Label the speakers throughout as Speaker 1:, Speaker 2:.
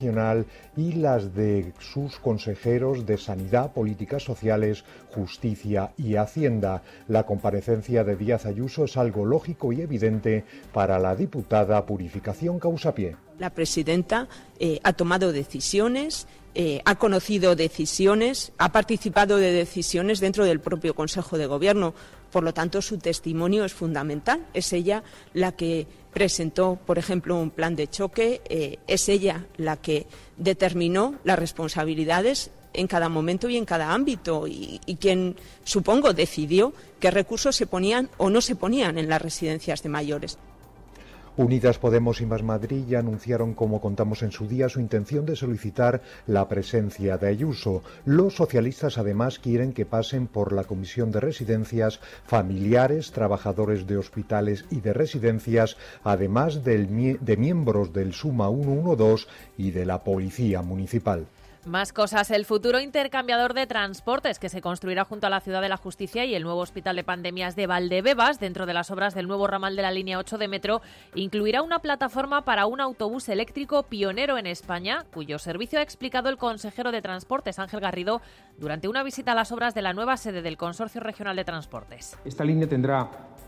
Speaker 1: y las de sus consejeros de Sanidad, Políticas Sociales, Justicia y Hacienda. La comparecencia de Díaz Ayuso es algo lógico y evidente para la diputada Purificación Causapié.
Speaker 2: La presidenta ha tomado decisiones, ha conocido decisiones, ha participado de decisiones dentro del propio Consejo de Gobierno. Por lo tanto, su testimonio es fundamental. Es ella la que presentó, por ejemplo, un plan de choque. Es ella la que determinó las responsabilidades en cada momento y en cada ámbito y quien, supongo, decidió qué recursos se ponían o no se ponían en las residencias de mayores.
Speaker 1: Unidas Podemos y Más Madrid ya anunciaron, como contamos en su día, su intención de solicitar la presencia de Ayuso. Los socialistas además quieren que pasen por la Comisión de Residencias familiares, trabajadores de hospitales y de residencias, además de miembros del Suma 112 y de la Policía Municipal.
Speaker 3: Más cosas. El futuro intercambiador de transportes que se construirá junto a la Ciudad de la Justicia y el nuevo Hospital de Pandemias de Valdebebas, dentro de las obras del nuevo ramal de la línea 8 de metro, incluirá una plataforma para un autobús eléctrico pionero en España, cuyo servicio ha explicado el consejero de Transportes, Ángel Garrido, durante una visita a las obras de la nueva sede del Consorcio Regional de Transportes.
Speaker 4: Esta línea tendrá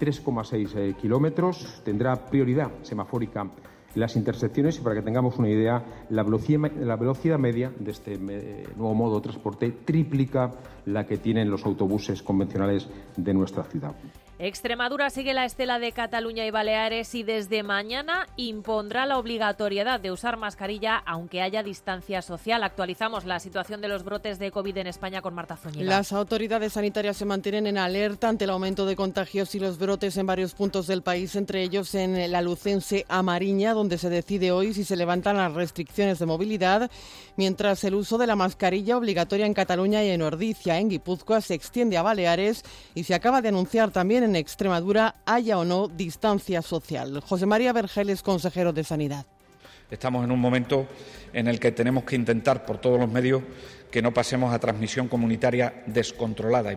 Speaker 4: 3,6 kilómetros, tendrá prioridad semafórica las intersecciones y, para que tengamos una idea, la velocidad media de este nuevo modo de transporte triplica la que tienen los autobuses convencionales de nuestra ciudad.
Speaker 3: Extremadura sigue la estela de Cataluña y Baleares y desde mañana impondrá la obligatoriedad de usar mascarilla aunque haya distancia social. Actualizamos la situación de los brotes de COVID en España con Marta Zúñiga.
Speaker 5: Las autoridades sanitarias se mantienen en alerta ante el aumento de contagios y los brotes en varios puntos del país, entre ellos en la lucense A Mariña, donde se decide hoy si se levantan las restricciones de movilidad, mientras el uso de la mascarilla obligatoria en Cataluña y en Ordizia, en Guipúzcoa, se extiende a Baleares y se acaba de anunciar también en Extremadura, haya o no distancia social. José María Vergel, consejero de Sanidad.
Speaker 6: Estamos en un momento en el que tenemos que intentar por todos los medios que no pasemos a transmisión comunitaria descontrolada.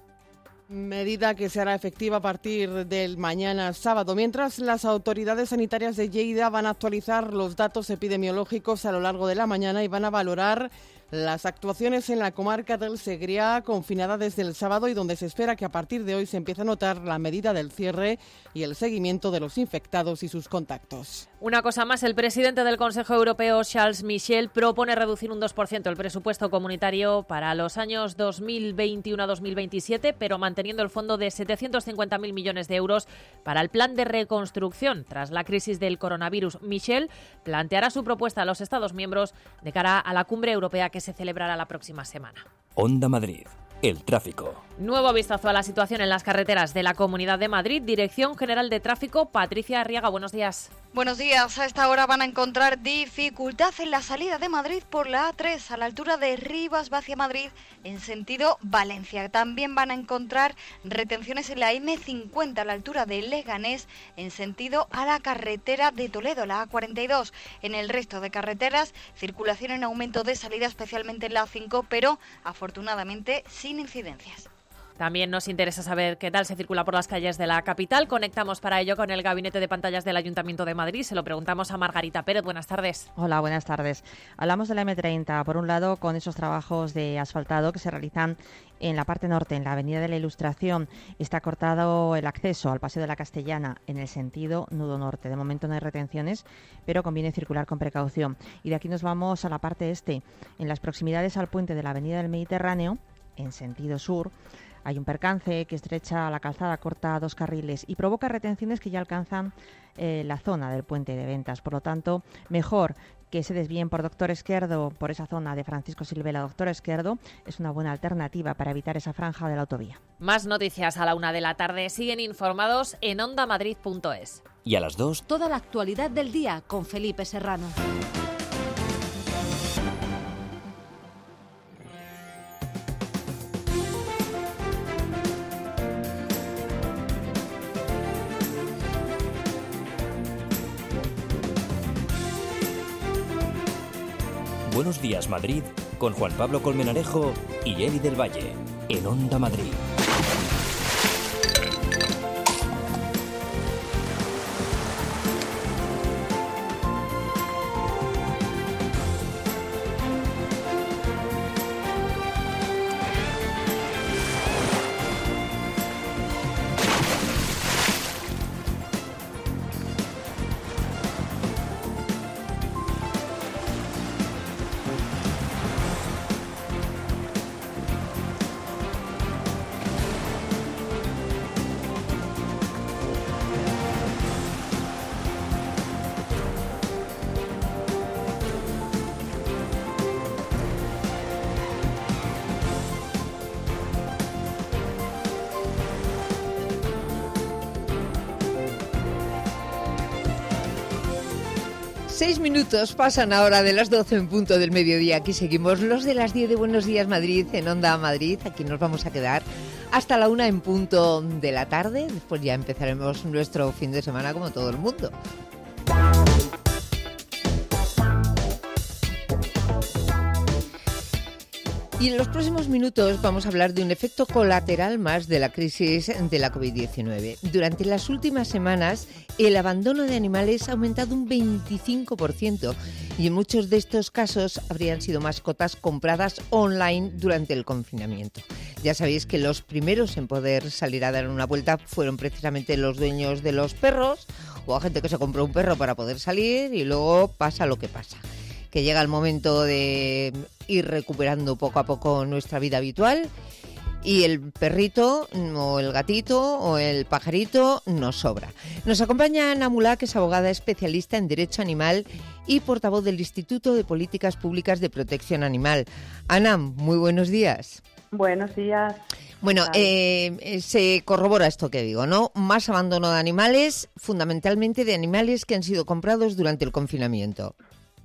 Speaker 5: Medida que se hará efectiva a partir del mañana sábado, mientras las autoridades sanitarias de Lleida van a actualizar los datos epidemiológicos a lo largo de la mañana y van a valorar las actuaciones en la comarca del Segrià, confinada desde el sábado y donde se espera que a partir de hoy se empiece a notar la medida del cierre y el seguimiento de los infectados y sus contactos.
Speaker 3: Una cosa más, el presidente del Consejo Europeo, Charles Michel, propone reducir un 2% el presupuesto comunitario para los años 2021 a 2027, pero manteniendo el fondo de 750.000 millones de euros para el plan de reconstrucción tras la crisis del coronavirus. Michel planteará su propuesta a los Estados miembros de cara a la cumbre europea que se celebrará la próxima semana.
Speaker 7: Onda Madrid. El tráfico.
Speaker 3: Nuevo vistazo a la situación en las carreteras de la Comunidad de Madrid. Dirección General de Tráfico, Patricia Arriaga, buenos días.
Speaker 8: Buenos días. A esta hora van a encontrar dificultad en la salida de Madrid por la A3 a la altura de Rivas hacia Madrid en sentido Valencia. También van a encontrar retenciones en la M50 a la altura de Leganés en sentido a la carretera de Toledo, la A42. En el resto de carreteras, circulación en aumento de salida, especialmente en la A5, pero afortunadamente sin incidencias.
Speaker 3: También nos interesa saber qué tal se circula por las calles de la capital. Conectamos para ello con el Gabinete de Pantallas del Ayuntamiento de Madrid. Se lo preguntamos a Margarita Pérez. Buenas tardes.
Speaker 9: Hola, buenas tardes. Hablamos de la M30. Por un lado, con esos trabajos de asfaltado que se realizan en la parte norte, en la Avenida de la Ilustración, está cortado el acceso al Paseo de la Castellana en el sentido nudo norte. De momento no hay retenciones, pero conviene circular con precaución. Y de aquí nos vamos a la parte este. En las proximidades al puente de la Avenida del Mediterráneo, en sentido sur, hay un percance que estrecha la calzada, corta 2 carriles y provoca retenciones que ya alcanzan la zona del puente de Ventas. Por lo tanto, mejor que se desvíen por Doctor Esquerdo, por esa zona de Francisco Silvela, Doctor Esquerdo, es una buena alternativa para evitar esa franja de la autovía.
Speaker 3: Más noticias a la 1 p.m. Siguen informados en ondamadrid.es.
Speaker 7: Y a las 2,
Speaker 10: toda la actualidad del día con Felipe Serrano.
Speaker 7: Buenos días, Madrid, con Juan Pablo Colmenarejo y Eli del Valle, en Onda Madrid.
Speaker 11: 6 minutos pasan ahora de las 12 en punto del mediodía. Aquí seguimos los de las 10 de Buenos Días Madrid en Onda Madrid. Aquí nos vamos a quedar hasta la 1 en punto de la tarde. Después ya empezaremos nuestro fin de semana como todo el mundo. Y en los próximos minutos vamos a hablar de un efecto colateral más de la crisis de la COVID-19. Durante las últimas semanas, el abandono de animales ha aumentado un 25% y en muchos de estos casos habrían sido mascotas compradas online durante el confinamiento. Ya sabéis que los primeros en poder salir a dar una vuelta fueron precisamente los dueños de los perros o a gente que se compró un perro para poder salir y luego pasa lo que pasa. Que llega el momento de ir recuperando poco a poco nuestra vida habitual y el perrito o el gatito o el pajarito nos sobra. Nos acompaña Ana Mulá, que es abogada especialista en Derecho Animal y portavoz del Instituto de Políticas Públicas de Protección Animal. Ana, muy buenos días.
Speaker 12: Buenos días.
Speaker 11: Bueno, se corrobora esto que digo, ¿no? Más abandono de animales, fundamentalmente de animales que han sido comprados durante el confinamiento.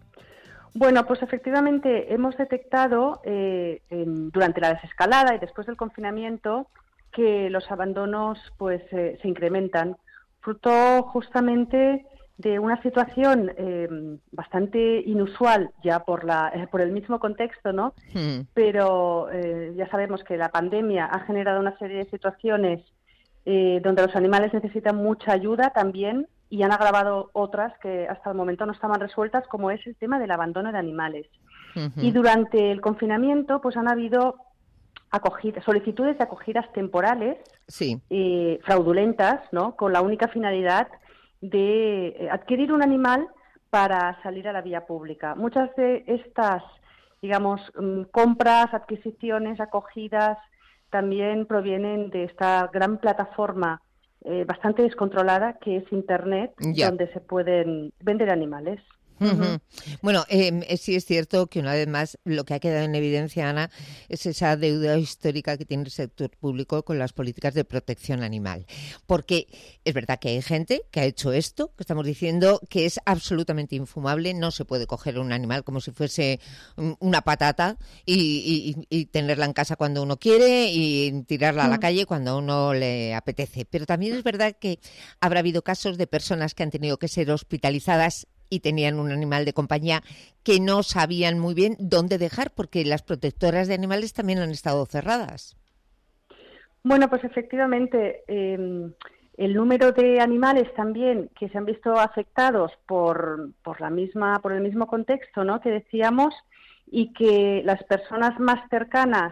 Speaker 12: Bueno, pues efectivamente hemos detectado durante la desescalada y después del confinamiento que los abandonos pues se incrementan, fruto justamente de una situación bastante inusual ya por el mismo contexto, ¿no? Pero ya sabemos que la pandemia ha generado una serie de situaciones donde los animales necesitan mucha ayuda también, y han agravado otras que hasta el momento no estaban resueltas, como es el tema del abandono de animales. Y durante el confinamiento pues han habido solicitudes de acogidas temporales, fraudulentas, ¿no? Con la única finalidad de adquirir un animal para salir a la vía pública. Muchas de estas, digamos, compras, adquisiciones, acogidas, también provienen de esta gran plataforma bastante descontrolada que es Internet, donde se pueden vender animales.
Speaker 11: Bueno, sí es cierto que una vez más lo que ha quedado en evidencia, Ana, es esa deuda histórica que tiene el sector público con las políticas de protección animal. Porque es verdad que hay gente que ha hecho esto, que estamos diciendo que es absolutamente infumable. No se puede coger un animal como si fuese una patata y tenerla en casa cuando uno quiere y tirarla a la calle cuando a uno le apetece. Pero también es verdad que habrá habido casos de personas que han tenido que ser hospitalizadas y tenían un animal de compañía que no sabían muy bien dónde dejar, porque las protectoras de animales también han estado cerradas.
Speaker 12: Bueno, pues efectivamente, el número de animales también que se han visto afectados por el mismo contexto, ¿no?, que decíamos, y que las personas más cercanas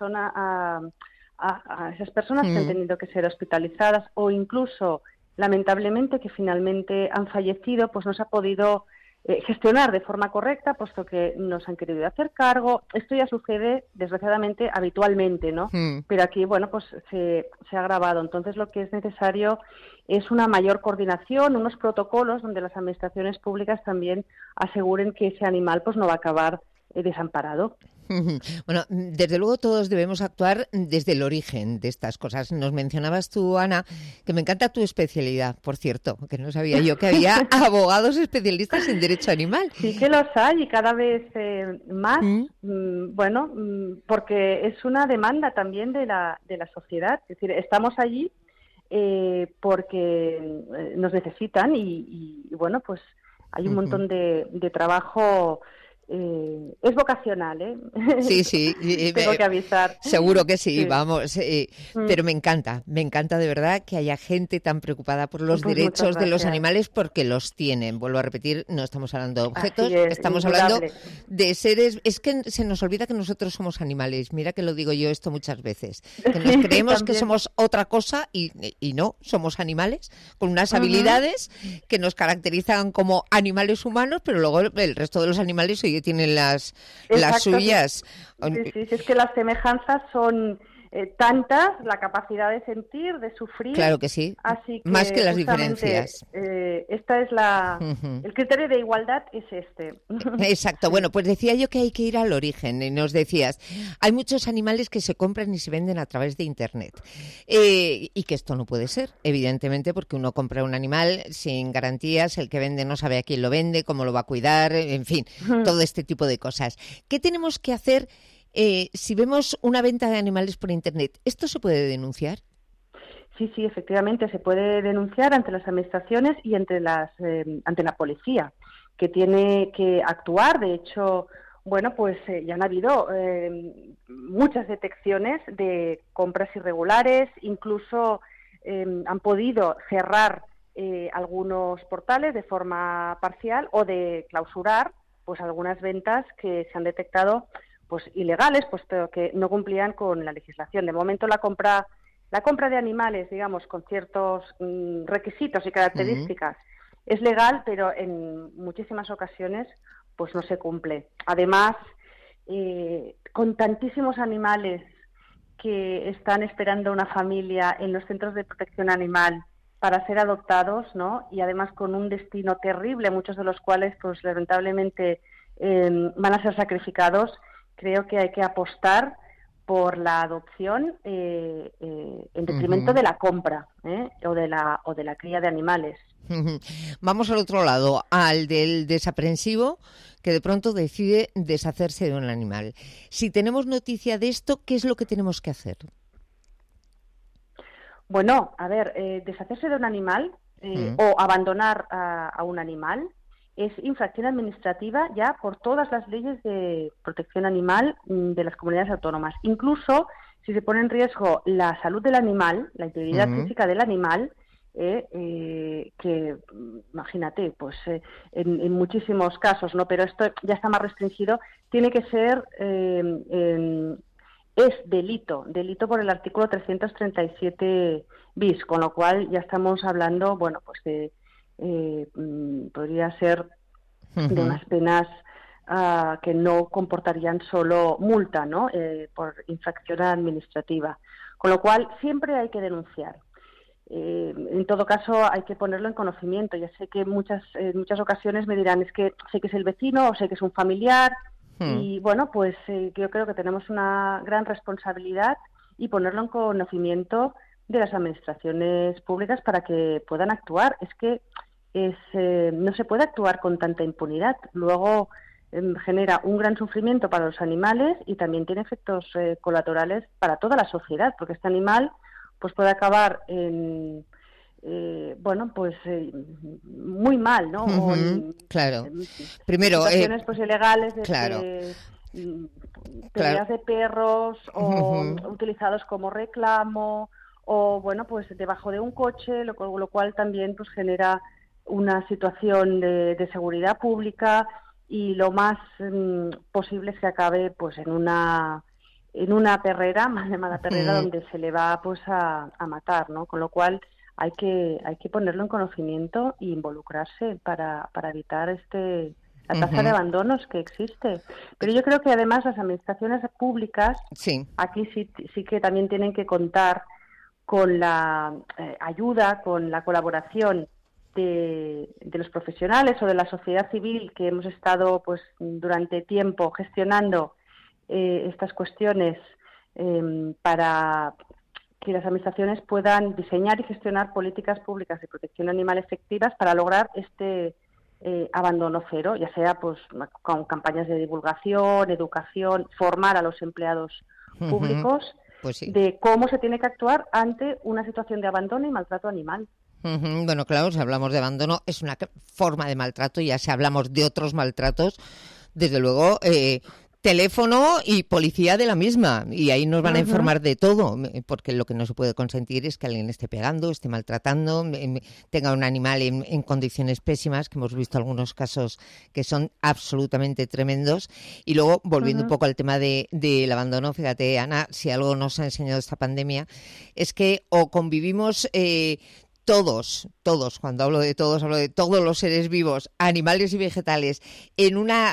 Speaker 12: a esas personas que han tenido que ser hospitalizadas o incluso lamentablemente que finalmente han fallecido, pues no se ha podido gestionar de forma correcta, puesto que no se han querido hacer cargo. Esto ya sucede, desgraciadamente, habitualmente, ¿no? Pero aquí, bueno, pues se ha agravado. Entonces, lo que es necesario es una mayor coordinación, unos protocolos donde las administraciones públicas también aseguren que ese animal pues no va a acabar desamparado.
Speaker 11: Bueno, desde luego todos debemos actuar desde el origen de estas cosas. Nos mencionabas tú, Ana, que me encanta tu especialidad, por cierto, que no sabía yo que había abogados especialistas en derecho animal.
Speaker 12: Sí que los hay y cada vez más, bueno, porque es una demanda también de la sociedad. Es decir, estamos allí porque nos necesitan y bueno, pues hay un montón de trabajo. Es vocacional, ¿eh?
Speaker 11: Sí.
Speaker 12: Tengo que avisar.
Speaker 11: Seguro que sí. Vamos. Pero me encanta de verdad que haya gente tan preocupada por los derechos de los animales, porque los tienen. Vuelvo a repetir, no estamos hablando de objetos, estamos hablando de seres. Es que se nos olvida que nosotros somos animales. Mira que lo digo yo esto muchas veces. Que nos creemos que somos otra cosa y no, somos animales con unas habilidades que nos caracterizan como animales humanos, pero luego el resto de los animales tienen las suyas.
Speaker 12: Sí, es que las semejanzas son tantas, la capacidad de sentir, de sufrir.
Speaker 11: Claro que sí,
Speaker 12: así que,
Speaker 11: más que las diferencias.
Speaker 12: Esta es el criterio de igualdad es este.
Speaker 11: Exacto, bueno, pues decía yo que hay que ir al origen, y nos decías, hay muchos animales que se compran y se venden a través de Internet, y que esto no puede ser, evidentemente, porque uno compra un animal sin garantías, el que vende no sabe a quién lo vende, cómo lo va a cuidar, en fin, todo este tipo de cosas. ¿Qué tenemos que hacer si vemos una venta de animales por Internet? ¿Esto se puede denunciar?
Speaker 12: Sí, efectivamente, se puede denunciar ante las administraciones y ante la policía, que tiene que actuar. De hecho, bueno, pues ya han habido muchas detecciones de compras irregulares, incluso han podido cerrar algunos portales de forma parcial o de clausurar pues algunas ventas que se han detectado pues ilegales, puesto que no cumplían con la legislación. De momento la compra de animales, digamos, con ciertos requisitos y características es legal, pero en muchísimas ocasiones pues no se cumple. Además, con tantísimos animales que están esperando una familia en los centros de protección animal para ser adoptados, ¿no? Y además con un destino terrible, muchos de los cuales pues lamentablemente van a ser sacrificados, creo que hay que apostar por la adopción en detrimento de la compra o de la cría de animales.
Speaker 11: Vamos al otro lado, al del desaprensivo que de pronto decide deshacerse de un animal. Si tenemos noticia de esto, ¿qué es lo que tenemos que hacer?
Speaker 12: Bueno, a ver, deshacerse de un animal o abandonar a un animal es infracción administrativa ya por todas las leyes de protección animal de las comunidades autónomas. Incluso si se pone en riesgo la salud del animal, la integridad física del animal, que imagínate, pues en muchísimos casos, ¿no? Pero esto ya está más restringido, tiene que ser es delito por el artículo 337 bis, con lo cual ya estamos hablando, bueno, pues de podría ser de unas penas que no comportarían solo multa, ¿no? Por infracción administrativa. Con lo cual siempre hay que denunciar. En todo caso hay que ponerlo en conocimiento. Ya sé que en muchas ocasiones me dirán, es que sé que es el vecino o sé que es un familiar, y bueno, pues yo creo que tenemos una gran responsabilidad y ponerlo en conocimiento de las administraciones públicas para que puedan actuar. Es que no se puede actuar con tanta impunidad. Luego genera un gran sufrimiento para los animales y también tiene efectos colaterales para toda la sociedad, porque este animal pues puede acabar en muy mal, ¿no?
Speaker 11: Claro. Primero,
Speaker 12: situaciones pues ilegales de
Speaker 11: claro.
Speaker 12: Peleas de perros o utilizados como reclamo o bueno, pues debajo de un coche, lo cual también pues genera una situación de seguridad pública, y lo más posible es que acabe pues en una perrera, mal llamada perrera, donde se le va pues a matar, ¿no? Con lo cual hay que ponerlo en conocimiento e involucrarse para evitar la tasa de abandonos que existe. Pero yo creo que además las administraciones públicas aquí sí que también tienen que contar con la ayuda, con la colaboración de los profesionales o de la sociedad civil que hemos estado pues durante tiempo gestionando estas cuestiones para que las administraciones puedan diseñar y gestionar políticas públicas de protección animal efectivas para lograr este abandono cero, ya sea pues con campañas de divulgación, educación, formar a los empleados públicos de cómo se tiene que actuar ante una situación de abandono y maltrato animal.
Speaker 11: Bueno, claro, si hablamos de abandono es una forma de maltrato, ya si hablamos de otros maltratos, desde luego teléfono y policía de la misma, y ahí nos van a informar de todo, porque lo que no se puede consentir es que alguien esté pegando, esté maltratando, tenga un animal en condiciones pésimas, que hemos visto algunos casos que son absolutamente tremendos. Y luego, volviendo un poco al tema del abandono, fíjate, Ana, si algo nos ha enseñado esta pandemia, es que o convivimos todos, cuando hablo de todos los seres vivos, animales y vegetales, en una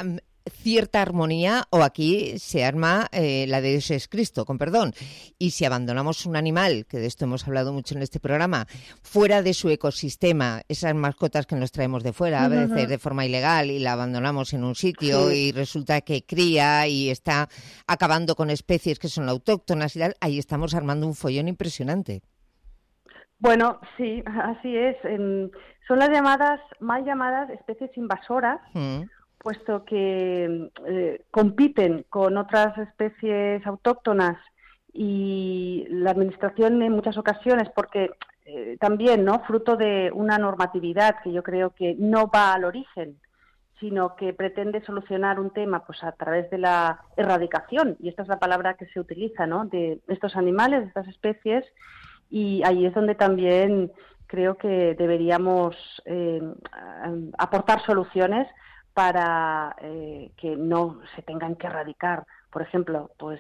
Speaker 11: cierta armonía o aquí se arma la de Dios es Cristo, con perdón. Y si abandonamos un animal, que de esto hemos hablado mucho en este programa, fuera de su ecosistema, esas mascotas que nos traemos de fuera, a veces de forma ilegal, y la abandonamos en un sitio y resulta que cría y está acabando con especies que son autóctonas y tal, ahí estamos armando un follón impresionante.
Speaker 12: Bueno, sí, así es. Son las mal llamadas especies invasoras, puesto que compiten con otras especies autóctonas y la Administración en muchas ocasiones, porque también, ¿no?, fruto de una normatividad que yo creo que no va al origen, sino que pretende solucionar un tema pues a través de la erradicación, y esta es la palabra que se utiliza, ¿no?, de estos animales, de estas especies. Y ahí es donde también creo que deberíamos aportar soluciones para que no se tengan que erradicar. Por ejemplo, pues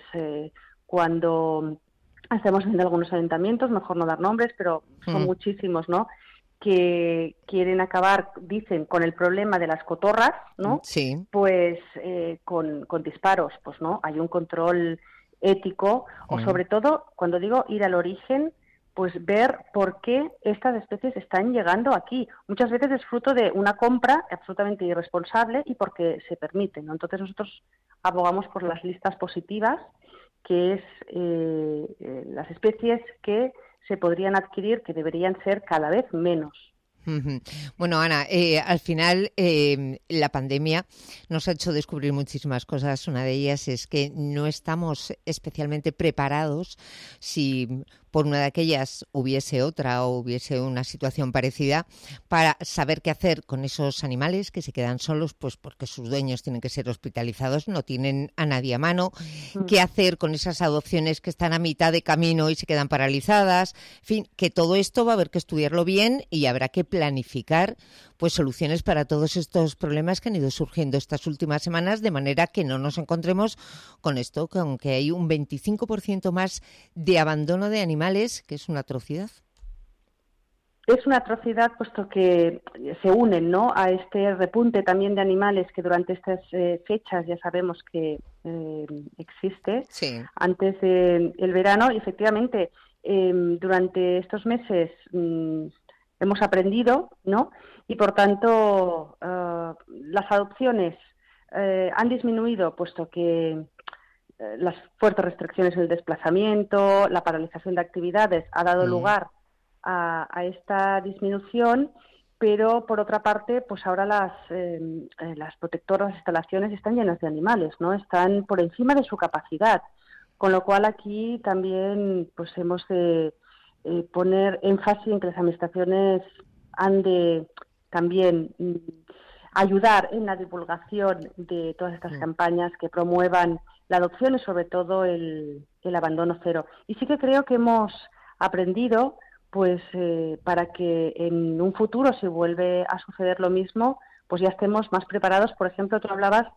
Speaker 12: cuando estamos viendo algunos ayuntamientos, mejor no dar nombres, pero son muchísimos, ¿no?, que quieren acabar, dicen, con el problema de las cotorras, ¿no?
Speaker 11: Sí.
Speaker 12: Pues con disparos, pues no, hay un control ético, o sobre todo, cuando digo ir al origen, pues ver por qué estas especies están llegando aquí. Muchas veces es fruto de una compra absolutamente irresponsable y porque se permite, ¿no? Entonces nosotros abogamos por las listas positivas, que es las especies que se podrían adquirir, que deberían ser cada vez menos.
Speaker 11: Bueno, Ana, al final la pandemia nos ha hecho descubrir muchísimas cosas. Una de ellas es que no estamos especialmente preparados si por una de aquellas hubiese otra o hubiese una situación parecida para saber qué hacer con esos animales que se quedan solos, pues porque sus dueños tienen que ser hospitalizados, no tienen a nadie a mano, qué hacer con esas adopciones que están a mitad de camino y se quedan paralizadas, en fin, que todo esto va a haber que estudiarlo bien y habrá que planificar pues soluciones para todos estos problemas que han ido surgiendo estas últimas semanas, de manera que no nos encontremos con esto, con que hay un 25% más de abandono de animales, que es una atrocidad.
Speaker 12: Es una atrocidad, puesto que se unen, ¿no?, a este repunte también de animales que durante estas fechas ya sabemos que existe.
Speaker 11: Sí.
Speaker 12: Antes del verano, y efectivamente, durante estos meses hemos aprendido, ¿no?, y por tanto las adopciones han disminuido, puesto que las fuertes restricciones en el desplazamiento, la paralización de actividades ha dado lugar a esta disminución, pero por otra parte, pues ahora las protectoras, las instalaciones están llenas de animales, ¿no? Están por encima de su capacidad, con lo cual aquí también pues hemos de poner énfasis en que las administraciones han de también ayudar en la divulgación de todas estas campañas que promuevan la adopción y sobre todo el abandono cero. Y sí que creo que hemos aprendido pues para que en un futuro, si vuelve a suceder lo mismo, pues ya estemos más preparados. Por ejemplo, tú hablabas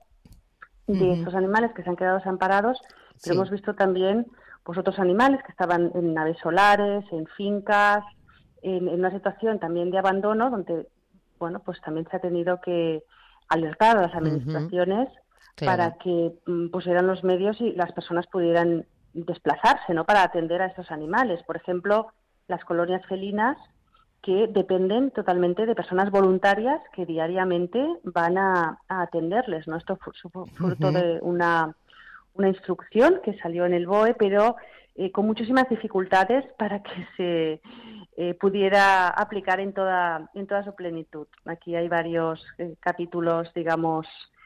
Speaker 12: de estos animales que se han quedado desamparados, pero hemos visto también pues otros animales que estaban en naves solares, en fincas, en una situación también de abandono, donde bueno, pues también se ha tenido que alertar a las administraciones para que pusieran los medios y las personas pudieran desplazarse, ¿no?, para atender a estos animales. Por ejemplo, las colonias felinas, que dependen totalmente de personas voluntarias que diariamente van a atenderles, ¿no? Esto fue fruto de una instrucción que salió en el BOE, pero con muchísimas dificultades para que se pudiera aplicar en toda su plenitud. Aquí hay varios capítulos, digamos,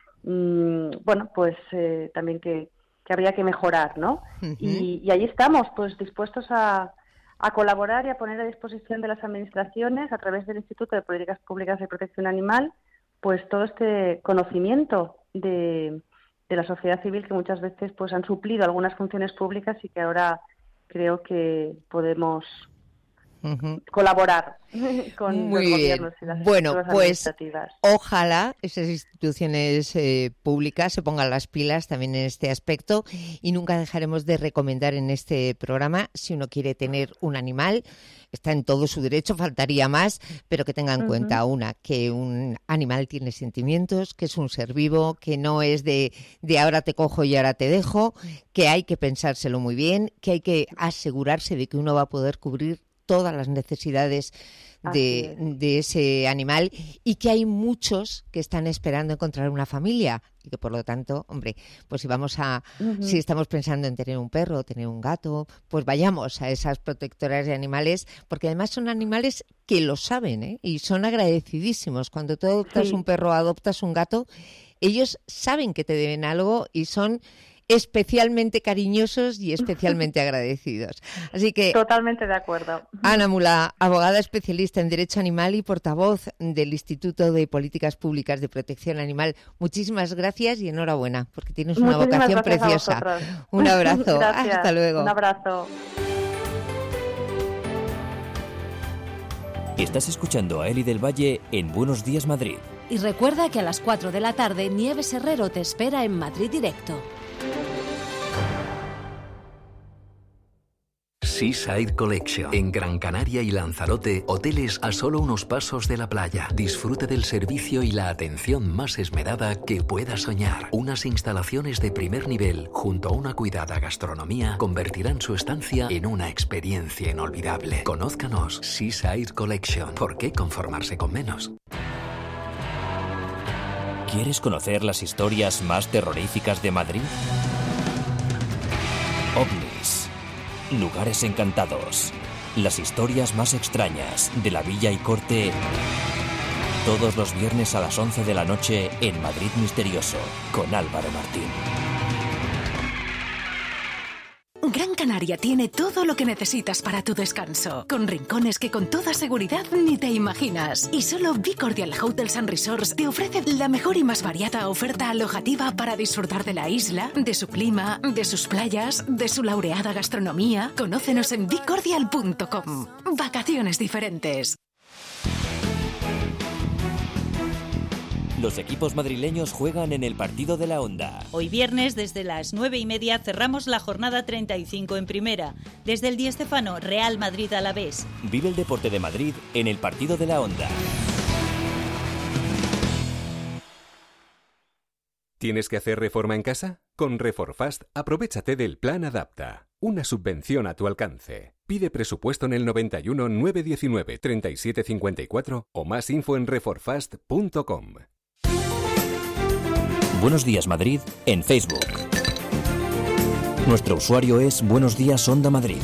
Speaker 12: bueno, pues también que habría que mejorar, ¿no? Y ahí estamos, pues dispuestos a colaborar y a poner a disposición de las administraciones, a través del Instituto de Políticas Públicas de Protección Animal, pues todo este conocimiento de la sociedad civil que muchas veces pues han suplido algunas funciones públicas y que ahora creo que podemos colaborar con
Speaker 11: Muy
Speaker 12: los gobiernos
Speaker 11: bien.
Speaker 12: y las
Speaker 11: Bueno,
Speaker 12: estructuras
Speaker 11: pues
Speaker 12: administrativas.
Speaker 11: ojalá esas instituciones públicas se pongan las pilas también en este aspecto, y nunca dejaremos de recomendar en este programa, si uno quiere tener un animal, está en todo su derecho, faltaría más, pero que tenga en cuenta que un animal tiene sentimientos, que es un ser vivo, que no es de ahora te cojo y ahora te dejo, que hay que pensárselo muy bien, que hay que asegurarse de que uno va a poder cubrir todas las necesidades de ese animal, y que hay muchos que están esperando encontrar una familia, y que por lo tanto, hombre, pues si estamos pensando en tener un perro, tener un gato, pues vayamos a esas protectoras de animales, porque además son animales que lo saben, y son agradecidísimos. Cuando tú adoptas un perro o adoptas un gato, ellos saben que te deben algo y son especialmente cariñosos y especialmente agradecidos. Así que
Speaker 12: totalmente de acuerdo.
Speaker 11: Ana Mula, abogada especialista en Derecho Animal y portavoz del Instituto de Políticas Públicas de Protección Animal, muchísimas gracias y enhorabuena, porque tienes una vocación preciosa. Un abrazo. Hasta luego.
Speaker 12: Un abrazo.
Speaker 7: Estás escuchando a Eli del Valle en Buenos Días Madrid.
Speaker 10: Y recuerda que a las 4 de la tarde Nieves Herrero te espera en Madrid Directo.
Speaker 13: Seaside Collection. En Gran Canaria y Lanzarote, hoteles a solo unos pasos de la playa. Disfrute del servicio y la atención más esmerada que pueda soñar. Unas instalaciones de primer nivel, junto a una cuidada gastronomía, convertirán su estancia en una experiencia inolvidable. Conózcanos, Seaside Collection. ¿Por qué conformarse con menos?
Speaker 7: ¿Quieres conocer las historias más terroríficas de Madrid? OVNIs. Lugares encantados. Las historias más extrañas de la Villa y Corte. Todos los viernes a las 11 de la noche en Madrid Misterioso, con Álvaro Martín.
Speaker 14: Gran Canaria tiene todo lo que necesitas para tu descanso, con rincones que con toda seguridad ni te imaginas. Y solo Be Cordial Hotels and Resorts te ofrece la mejor y más variada oferta alojativa para disfrutar de la isla, de su clima, de sus playas, de su laureada gastronomía. Conócenos en becordial.com. Vacaciones diferentes.
Speaker 7: Los equipos madrileños juegan en el partido de la Onda.
Speaker 15: Hoy viernes, desde las 9:30, cerramos la jornada 35 en Primera. Desde el Di Stéfano, Real Madrid Alavés.
Speaker 7: Vive el deporte de Madrid en el partido de la Onda.
Speaker 16: ¿Tienes que hacer reforma en casa? Con Reforfast, aprovéchate del Plan Adapta. Una subvención a tu alcance. Pide presupuesto en el 91 919 3754 o más info en reforfast.com.
Speaker 7: Buenos Días Madrid en Facebook. Nuestro usuario es Buenos Días Onda Madrid.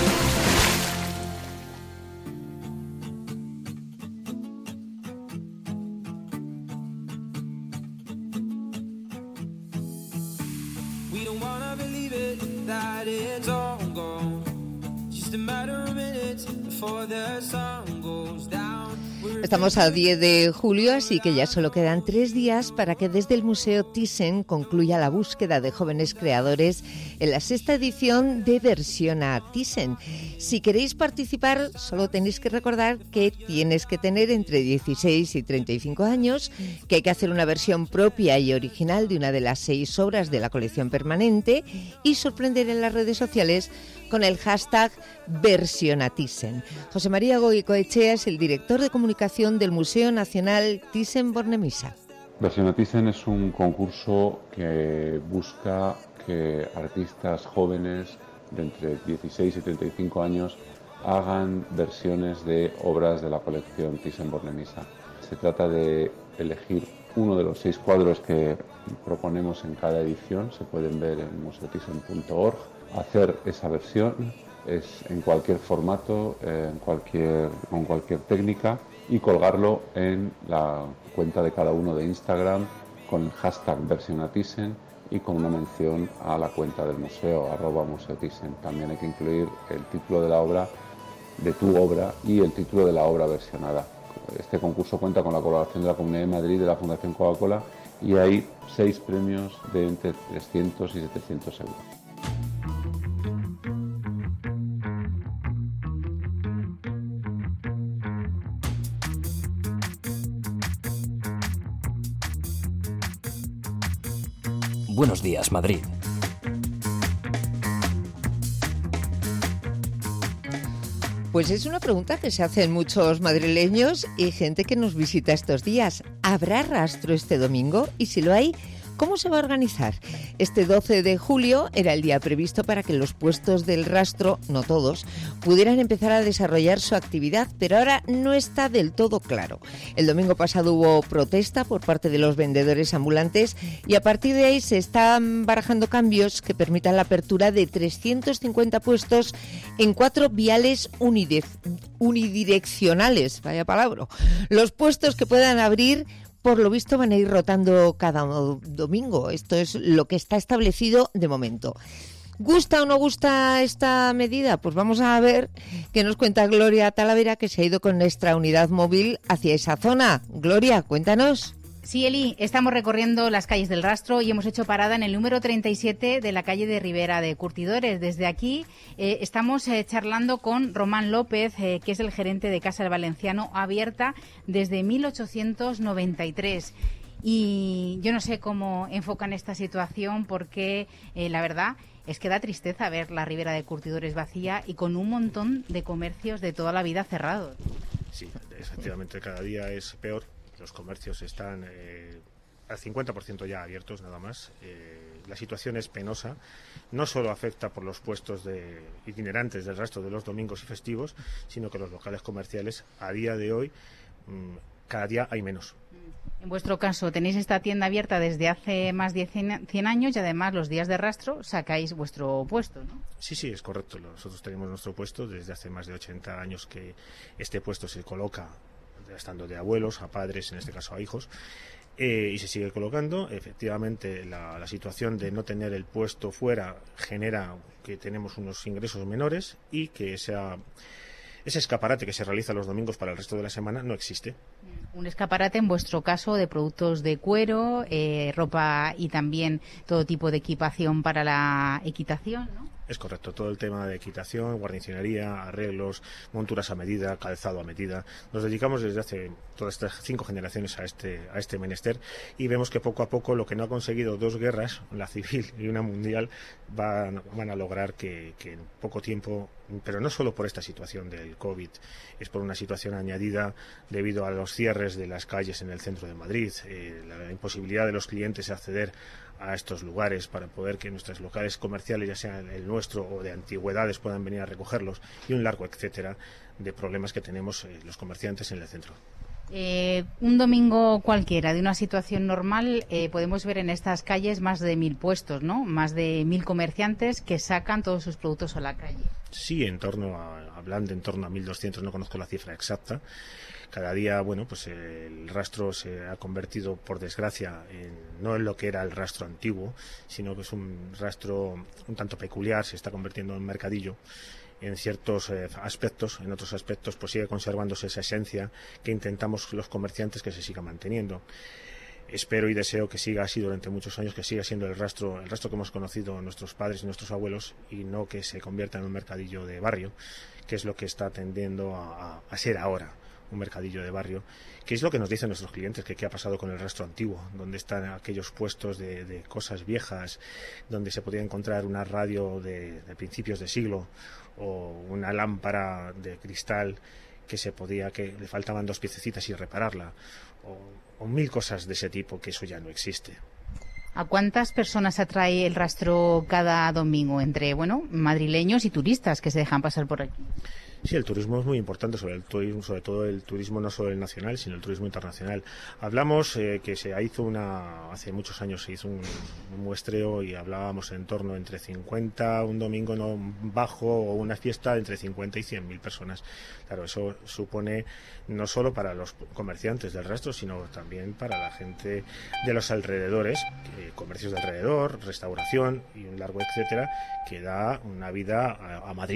Speaker 11: Estamos a 10 de julio, así que ya solo quedan 3 días para que desde el Museo Thyssen concluya la búsqueda de jóvenes creadores en la 6ª edición de Versiona Thyssen. Si queréis participar, solo tenéis que recordar que tienes que tener entre 16 y 35 años, que hay que hacer una versión propia y original de una de las 6 obras de la colección permanente y sorprender en las redes sociales con el hashtag Versiona Thyssen. José María Goicoechea es el director de comunicación del Museo Nacional Thyssen-Bornemisza.
Speaker 17: Versiona Thyssen es un concurso que busca que artistas jóvenes de entre 16 y 35 años hagan versiones de obras de la colección Thyssen-Bornemisza. Se trata de elegir uno de los 6 cuadros que proponemos en cada edición, se pueden ver en museothyssen.org. Hacer esa versión es en cualquier formato, con cualquier técnica, y colgarlo en la cuenta de cada uno de Instagram con el hashtag Versiona Thyssen y con una mención a la cuenta del museo, @museothyssen. También hay que incluir el título de la obra, de tu obra, y el título de la obra versionada. Este concurso cuenta con la colaboración de la Comunidad de Madrid, de la Fundación Coca-Cola, y hay 6 premios de entre 300 y 700 euros.
Speaker 7: Buenos Días, Madrid.
Speaker 11: Pues es una pregunta que se hacen muchos madrileños y gente que nos visita estos días. ¿Habrá rastro este domingo? Y si lo hay, ¿cómo se va a organizar? Este 12 de julio era el día previsto para que los puestos del rastro, no todos, pudieran empezar a desarrollar su actividad, pero ahora no está del todo claro. El domingo pasado hubo protesta por parte de los vendedores ambulantes y a partir de ahí se están barajando cambios que permitan la apertura de 350 puestos en 4 viales unidireccionales. Vaya palabra. Los puestos que puedan abrir, por lo visto, van a ir rotando cada domingo. Esto es lo que está establecido de momento. ¿Gusta o no gusta esta medida? Pues vamos a ver qué nos cuenta Gloria Talavera, que se ha ido con nuestra unidad móvil hacia esa zona. Gloria, cuéntanos.
Speaker 18: Sí, Eli, estamos recorriendo las calles del rastro y hemos hecho parada en el número 37 de la calle de Ribera de Curtidores. Desde aquí estamos charlando con Román López, que es el gerente de Casa del Valenciano, abierta desde 1893. Y yo no sé cómo enfocan esta situación porque la verdad es que da tristeza ver la Ribera de Curtidores vacía y con un montón de comercios de toda la vida cerrados.
Speaker 19: Sí, efectivamente, cada día es peor. Los comercios están al 50% ya abiertos, nada más. La situación es penosa. No solo afecta por los puestos de itinerantes del rastro de los domingos y festivos, sino que los locales comerciales, a día de hoy, cada día hay menos.
Speaker 18: En vuestro caso, tenéis esta tienda abierta desde hace más de 100 años y además los días de rastro sacáis vuestro puesto, ¿no?
Speaker 19: Sí, es correcto. Nosotros tenemos nuestro puesto desde hace más de 80 años que este puesto se coloca estando de abuelos a padres, en este caso a hijos, y se sigue colocando. Efectivamente, la situación de no tener el puesto fuera genera que tenemos unos ingresos menores y que ese escaparate que se realiza los domingos para el resto de la semana no existe.
Speaker 18: Un escaparate, en vuestro caso, de productos de cuero, ropa y también todo tipo de equipación para la equitación, ¿no?
Speaker 19: Es correcto, todo el tema de equitación, guarnicionería, arreglos, monturas a medida, calzado a medida. Nos dedicamos desde hace todas estas 5 generaciones a este menester y vemos que poco a poco lo que no ha conseguido 2 guerras, la civil y una mundial, van a lograr que en poco tiempo, pero no solo por esta situación del COVID, es por una situación añadida debido a los cierres de las calles en el centro de Madrid, la imposibilidad de los clientes de acceder a estos lugares para poder que nuestros locales comerciales, ya sea el nuestro o de antigüedades, puedan venir a recogerlos, y un largo etcétera de problemas que tenemos los comerciantes en el centro.
Speaker 18: Un domingo cualquiera de una situación normal podemos ver en estas calles más de 1000 puestos, ¿no? Más de 1000 comerciantes que sacan todos sus productos a la calle.
Speaker 19: Sí, hablando en torno a 1200, no conozco la cifra exacta. Cada día, pues el rastro se ha convertido, por desgracia, no en lo que era el rastro antiguo, sino que es un rastro un tanto peculiar, se está convirtiendo en mercadillo en ciertos aspectos. En otros aspectos pues sigue conservándose esa esencia que intentamos los comerciantes que se siga manteniendo. Espero y deseo que siga así durante muchos años, que siga siendo el rastro que hemos conocido nuestros padres y nuestros abuelos, y no que se convierta en un mercadillo de barrio, que es lo que está tendiendo a ser ahora, un mercadillo de barrio, que es lo que nos dicen nuestros clientes, que qué ha pasado con el rastro antiguo, donde están aquellos puestos de cosas viejas, donde se podía encontrar una radio de principios de siglo o una lámpara de cristal que le faltaban 2 piececitas y repararla, o 1000 cosas de ese tipo, que eso ya no existe.
Speaker 18: ¿A cuántas personas atrae el rastro cada domingo entre, madrileños y turistas que se dejan pasar por aquí?
Speaker 19: Sí, el turismo es muy importante, sobre todo el turismo no solo el nacional, sino el turismo internacional. Hablamos que hace muchos años se hizo un muestreo y hablábamos en torno entre 50, un domingo no bajo, o una fiesta entre 50 y 100.000 personas. Claro, eso supone no solo para los comerciantes del rastro, sino también para la gente de los alrededores, comercios de alrededor, restauración y un largo etcétera, que da una vida a Madrid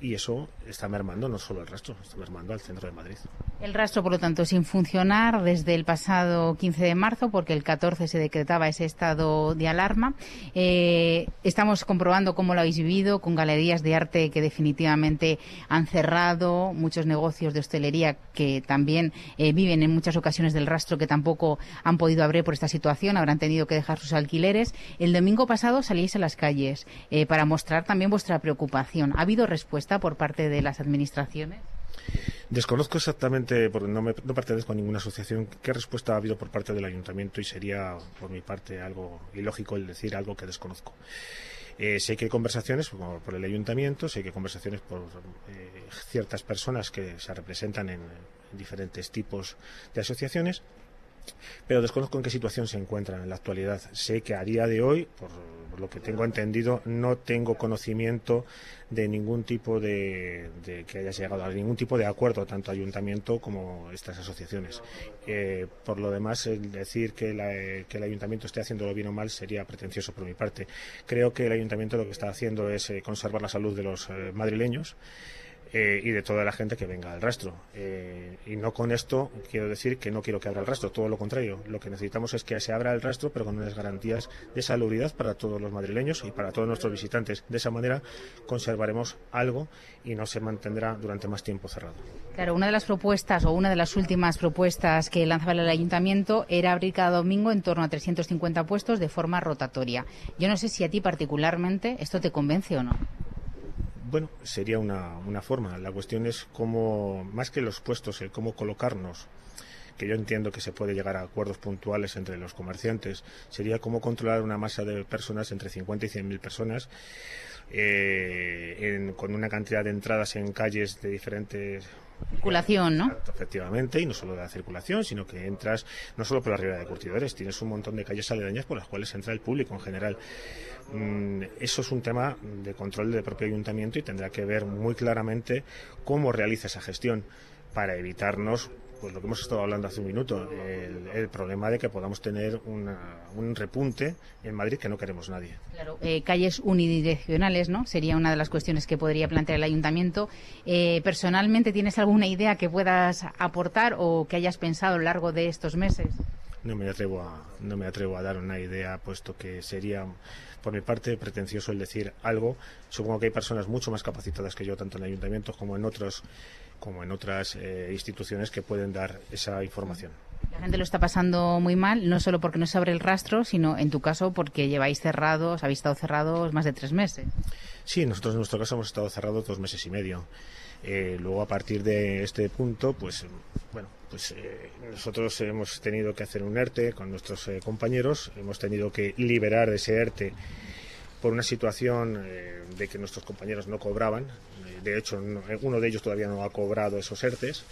Speaker 19: y eso está mermando no solo el rastro, está mermando al centro de Madrid.
Speaker 18: El rastro, por lo tanto, sin funcionar desde el pasado 15 de marzo, porque el 14 se decretaba ese estado de alarma. Estamos comprobando cómo lo habéis vivido, con galerías de arte que definitivamente han cerrado, muchos negocios de hostelería que también viven en muchas ocasiones del rastro, que tampoco han podido abrir por esta situación, habrán tenido que dejar sus alquileres. El domingo pasado salíais a las calles para mostrar también vuestra preocupación. ¿Ha habido respuesta por parte de las administraciones?
Speaker 19: Desconozco exactamente, porque no pertenezco a ninguna asociación, qué respuesta ha habido por parte del ayuntamiento, y sería por mi parte algo ilógico el decir algo que desconozco. Sé que hay conversaciones por el ayuntamiento, sé que hay conversaciones por ciertas personas que se representan en diferentes tipos de asociaciones, pero desconozco en qué situación se encuentran en la actualidad. Sé que a día de hoy, por lo que tengo entendido, no tengo conocimiento de ningún tipo de que haya llegado a ningún tipo de acuerdo, tanto ayuntamiento como estas asociaciones. Por lo demás, el decir que el ayuntamiento esté haciéndolo bien o mal sería pretencioso por mi parte. Creo que el ayuntamiento lo que está haciendo es conservar la salud de los madrileños y de toda la gente que venga al rastro. Y no con esto quiero decir que no quiero que abra el rastro, todo lo contrario. Lo que necesitamos es que se abra el rastro, pero con unas garantías de salubridad para todos los madrileños y para todos nuestros visitantes. De esa manera conservaremos algo y no se mantendrá durante más tiempo cerrado.
Speaker 18: Claro, una de las propuestas, o una de las últimas propuestas que lanzaba el ayuntamiento, era abrir cada domingo en torno a 350 puestos de forma rotatoria. Yo no sé si a ti particularmente esto te convence o no.
Speaker 19: Bueno, sería una forma. La cuestión es cómo, más que los puestos, el cómo colocarnos, que yo entiendo que se puede llegar a acuerdos puntuales entre los comerciantes, sería cómo controlar una masa de personas, entre 50 y 100.000 personas, con una cantidad de entradas en calles de diferentes...
Speaker 18: Circulación, ¿no?
Speaker 19: Efectivamente, y no solo de la circulación, sino que entras no solo por la Ribera de Curtidores, tienes un montón de calles aledañas por las cuales entra el público en general. Eso es un tema de control del propio ayuntamiento y tendrá que ver muy claramente cómo realiza esa gestión para evitarnos, pues lo que hemos estado hablando hace un minuto, el problema de que podamos tener un repunte en Madrid que no queremos nadie.
Speaker 18: Claro, calles unidireccionales, ¿no? Sería una de las cuestiones que podría plantear el ayuntamiento. Personalmente, ¿tienes alguna idea que puedas aportar o que hayas pensado a lo largo de estos meses?
Speaker 19: No me atrevo a dar una idea, puesto que sería, por mi parte, pretencioso el decir algo. Supongo que hay personas mucho más capacitadas que yo, tanto en ayuntamientos como en otras instituciones, que pueden dar esa información.
Speaker 18: La gente lo está pasando muy mal, no solo porque no se abre el rastro, sino en tu caso porque habéis estado cerrados más de 3 meses.
Speaker 19: Sí, nosotros en nuestro caso hemos estado cerrados 2 meses y medio. Luego, a partir de este punto, nosotros hemos tenido que hacer un ERTE con nuestros compañeros, hemos tenido que liberar de ese ERTE por una situación de que nuestros compañeros no cobraban. De hecho, uno de ellos todavía no ha cobrado esos ERTEs.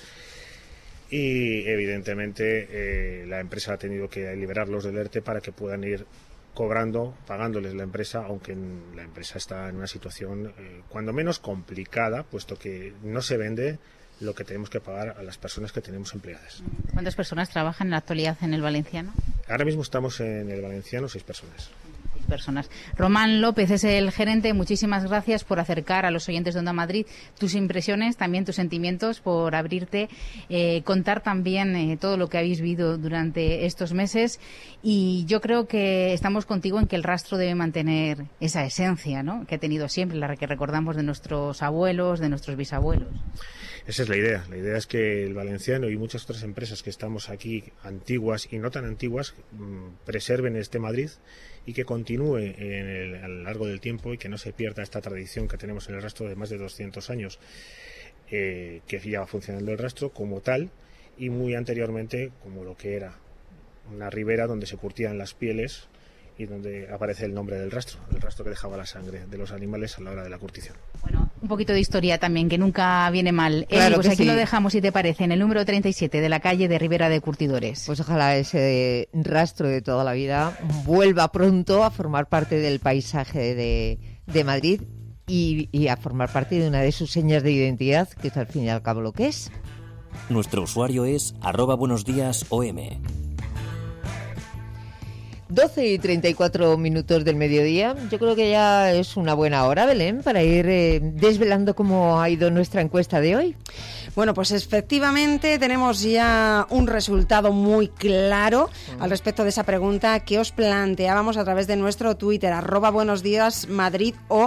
Speaker 19: Y evidentemente la empresa ha tenido que liberarlos del ERTE para que puedan ir cobrando, pagándoles la empresa, aunque la empresa está en una situación cuando menos complicada, puesto que no se vende lo que tenemos que pagar a las personas que tenemos empleadas.
Speaker 18: ¿Cuántas personas trabajan en la actualidad en el Valenciano?
Speaker 19: Ahora mismo estamos en el Valenciano 6 personas.
Speaker 18: Román López es el gerente. Muchísimas gracias por acercar a los oyentes de Onda Madrid tus impresiones, también tus sentimientos, por abrirte, contar también todo lo que habéis vivido durante estos meses. Y yo creo que estamos contigo en que el rastro debe mantener esa esencia, ¿no?, que ha tenido siempre, la que recordamos de nuestros abuelos, de nuestros bisabuelos.
Speaker 19: Esa es la idea. La idea es que el Valenciano y muchas otras empresas que estamos aquí, antiguas y no tan antiguas, preserven este Madrid y que continúe a lo largo del tiempo y que no se pierda esta tradición que tenemos en el rastro de más de 200 años, que ya va funcionando el rastro como tal, y muy anteriormente como lo que era una ribera donde se curtían las pieles y donde aparece el nombre del rastro, el rastro que dejaba la sangre de los animales a la hora de la curtición.
Speaker 18: Bueno, un poquito de historia también, que nunca viene mal.
Speaker 11: Claro,
Speaker 18: pues aquí
Speaker 11: sí.
Speaker 18: lo dejamos, si te parece, en el número 37 de la calle de Ribera de Curtidores.
Speaker 11: Pues ojalá ese rastro de toda la vida vuelva pronto a formar parte del paisaje de Madrid y a formar parte de una de sus señas de identidad, que es al fin y al cabo lo que es.
Speaker 7: Nuestro usuario es @buenosdiasOM.
Speaker 11: 12:34 del mediodía. Yo creo que ya es una buena hora, Belén, para ir desvelando cómo ha ido nuestra encuesta de hoy.
Speaker 20: Bueno, pues efectivamente tenemos ya un resultado muy claro al respecto de esa pregunta que os planteábamos a través de nuestro Twitter, @buenosdiasmadridom.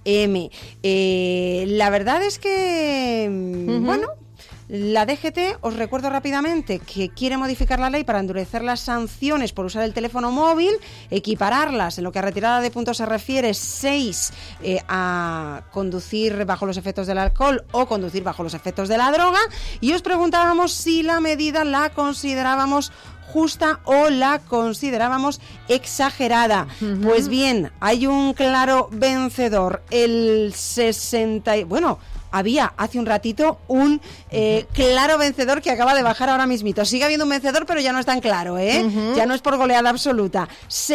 Speaker 20: La verdad es que, bueno... La DGT, os recuerdo rápidamente que quiere modificar la ley para endurecer las sanciones por usar el teléfono móvil, equipararlas en lo que a retirada de puntos se refiere, 6 a conducir bajo los efectos del alcohol o conducir bajo los efectos de la droga, y os preguntábamos si la medida la considerábamos justa o la considerábamos exagerada. Pues bien, hay un claro vencedor, el 60... Bueno, había hace un ratito un claro vencedor que acaba de bajar ahora mismito. Sigue habiendo un vencedor, pero ya no es tan claro, ya no es por goleada absoluta.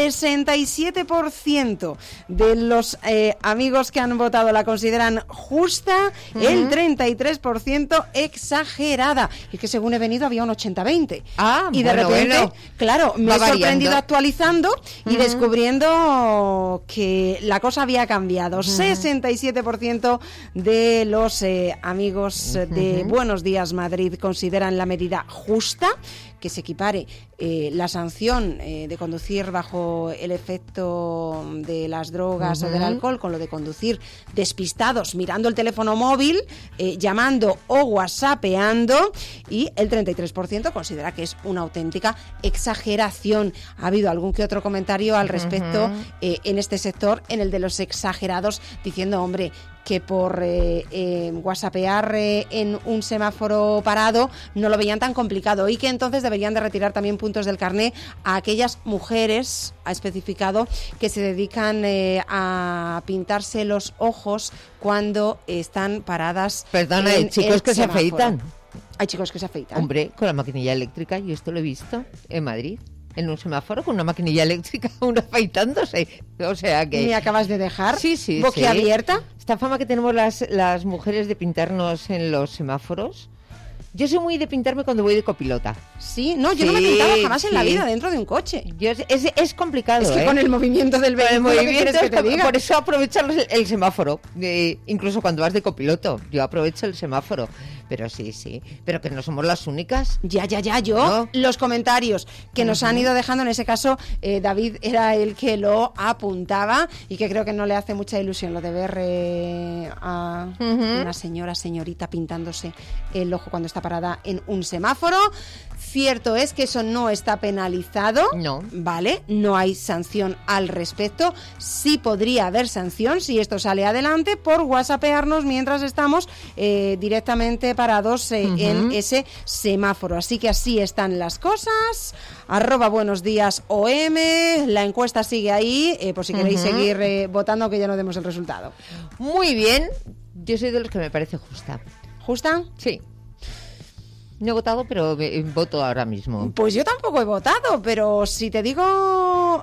Speaker 20: 67% de los amigos que han votado la consideran justa, el 33% exagerada. Y que según he venido había un 80-20. Y de repente, claro, me he sorprendido actualizando y descubriendo que la cosa había cambiado. 67% de los amigos de Buenos Días Madrid consideran la medida justa, que se equipare la sanción de conducir bajo el efecto de las drogas o del alcohol con lo de conducir despistados mirando el teléfono móvil, llamando o whatsappeando, y el 33% considera que es una auténtica exageración. Ha habido algún que otro comentario al respecto en este sector, en el de los exagerados, diciendo, hombre, que por whatsappear en un semáforo parado no lo veían tan complicado y que entonces deberían de retirar también puntos del carné a aquellas mujeres, ha especificado, que se dedican a pintarse los ojos cuando están paradas.
Speaker 11: Perdona, hay chicos que
Speaker 20: semáforo.
Speaker 11: se afeitan.
Speaker 20: Hay chicos que se afeitan.
Speaker 11: Hombre, con la maquinilla eléctrica, yo esto lo he visto en Madrid. En un semáforo con una maquinilla eléctrica, uno afeitándose. O sea que...
Speaker 20: ¿Me acabas de dejar?
Speaker 11: Sí.
Speaker 20: ¿Boquiabierta?
Speaker 11: Esta fama que tenemos las mujeres de pintarnos en los semáforos. Yo soy muy de pintarme cuando voy de copilota.
Speaker 20: Sí, no, yo no me he pintado jamás en la vida dentro de un coche.
Speaker 11: Es complicado,
Speaker 20: Es que con el movimiento del vehículo, ¿qué quieres que te diga?
Speaker 11: Por eso aprovecho el semáforo. Incluso cuando vas de copiloto, yo aprovecho el semáforo. Pero sí, pero que no somos las únicas.
Speaker 20: Ya, yo, los comentarios que nos han ido dejando, en ese caso, David era el que lo apuntaba, y que creo que no le hace mucha ilusión lo de ver a una señorita pintándose el ojo cuando está parada en un semáforo. Cierto es que eso no está penalizado, ¿vale? No hay sanción al respecto. Sí podría haber sanción si esto sale adelante por whatsappearnos mientras estamos directamente parados en ese semáforo. Así que así están las cosas. @buenosdiasOM. La encuesta sigue ahí, por si queréis seguir votando, que ya no demos el resultado.
Speaker 11: Muy bien. Yo soy de los que me parece justa.
Speaker 20: ¿Justa?
Speaker 11: Sí. No he votado, pero voto ahora mismo.
Speaker 20: Pues yo tampoco he votado, pero si te digo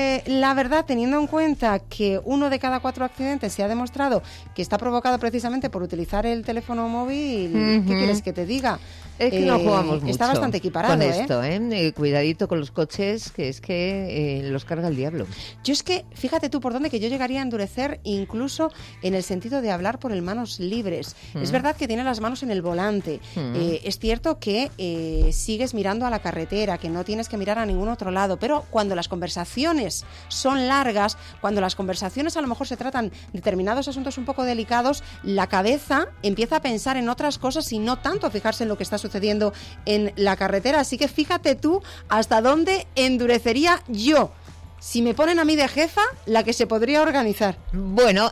Speaker 20: la verdad, teniendo en cuenta que 1 de cada 4 accidentes se ha demostrado que está provocado precisamente por utilizar el teléfono móvil, ¿qué quieres que te diga?
Speaker 11: Es que no jugamos mucho.
Speaker 20: Está bastante equiparado,
Speaker 11: con esto, cuidadito con los coches, que es que los carga el diablo.
Speaker 20: Yo es que, fíjate tú por dónde, que yo llegaría a endurecer incluso en el sentido de hablar por el manos libres. Es verdad que tiene las manos en el volante. Es cierto que sigues mirando a la carretera, que no tienes que mirar a ningún otro lado, pero cuando las conversaciones son largas, cuando las conversaciones a lo mejor se tratan determinados asuntos un poco delicados, la cabeza empieza a pensar en otras cosas y no tanto a fijarse en lo que está sucediendo en la carretera. Así que fíjate tú hasta dónde endurecería yo, si me ponen a mí de jefa, la que se podría organizar.
Speaker 11: Bueno,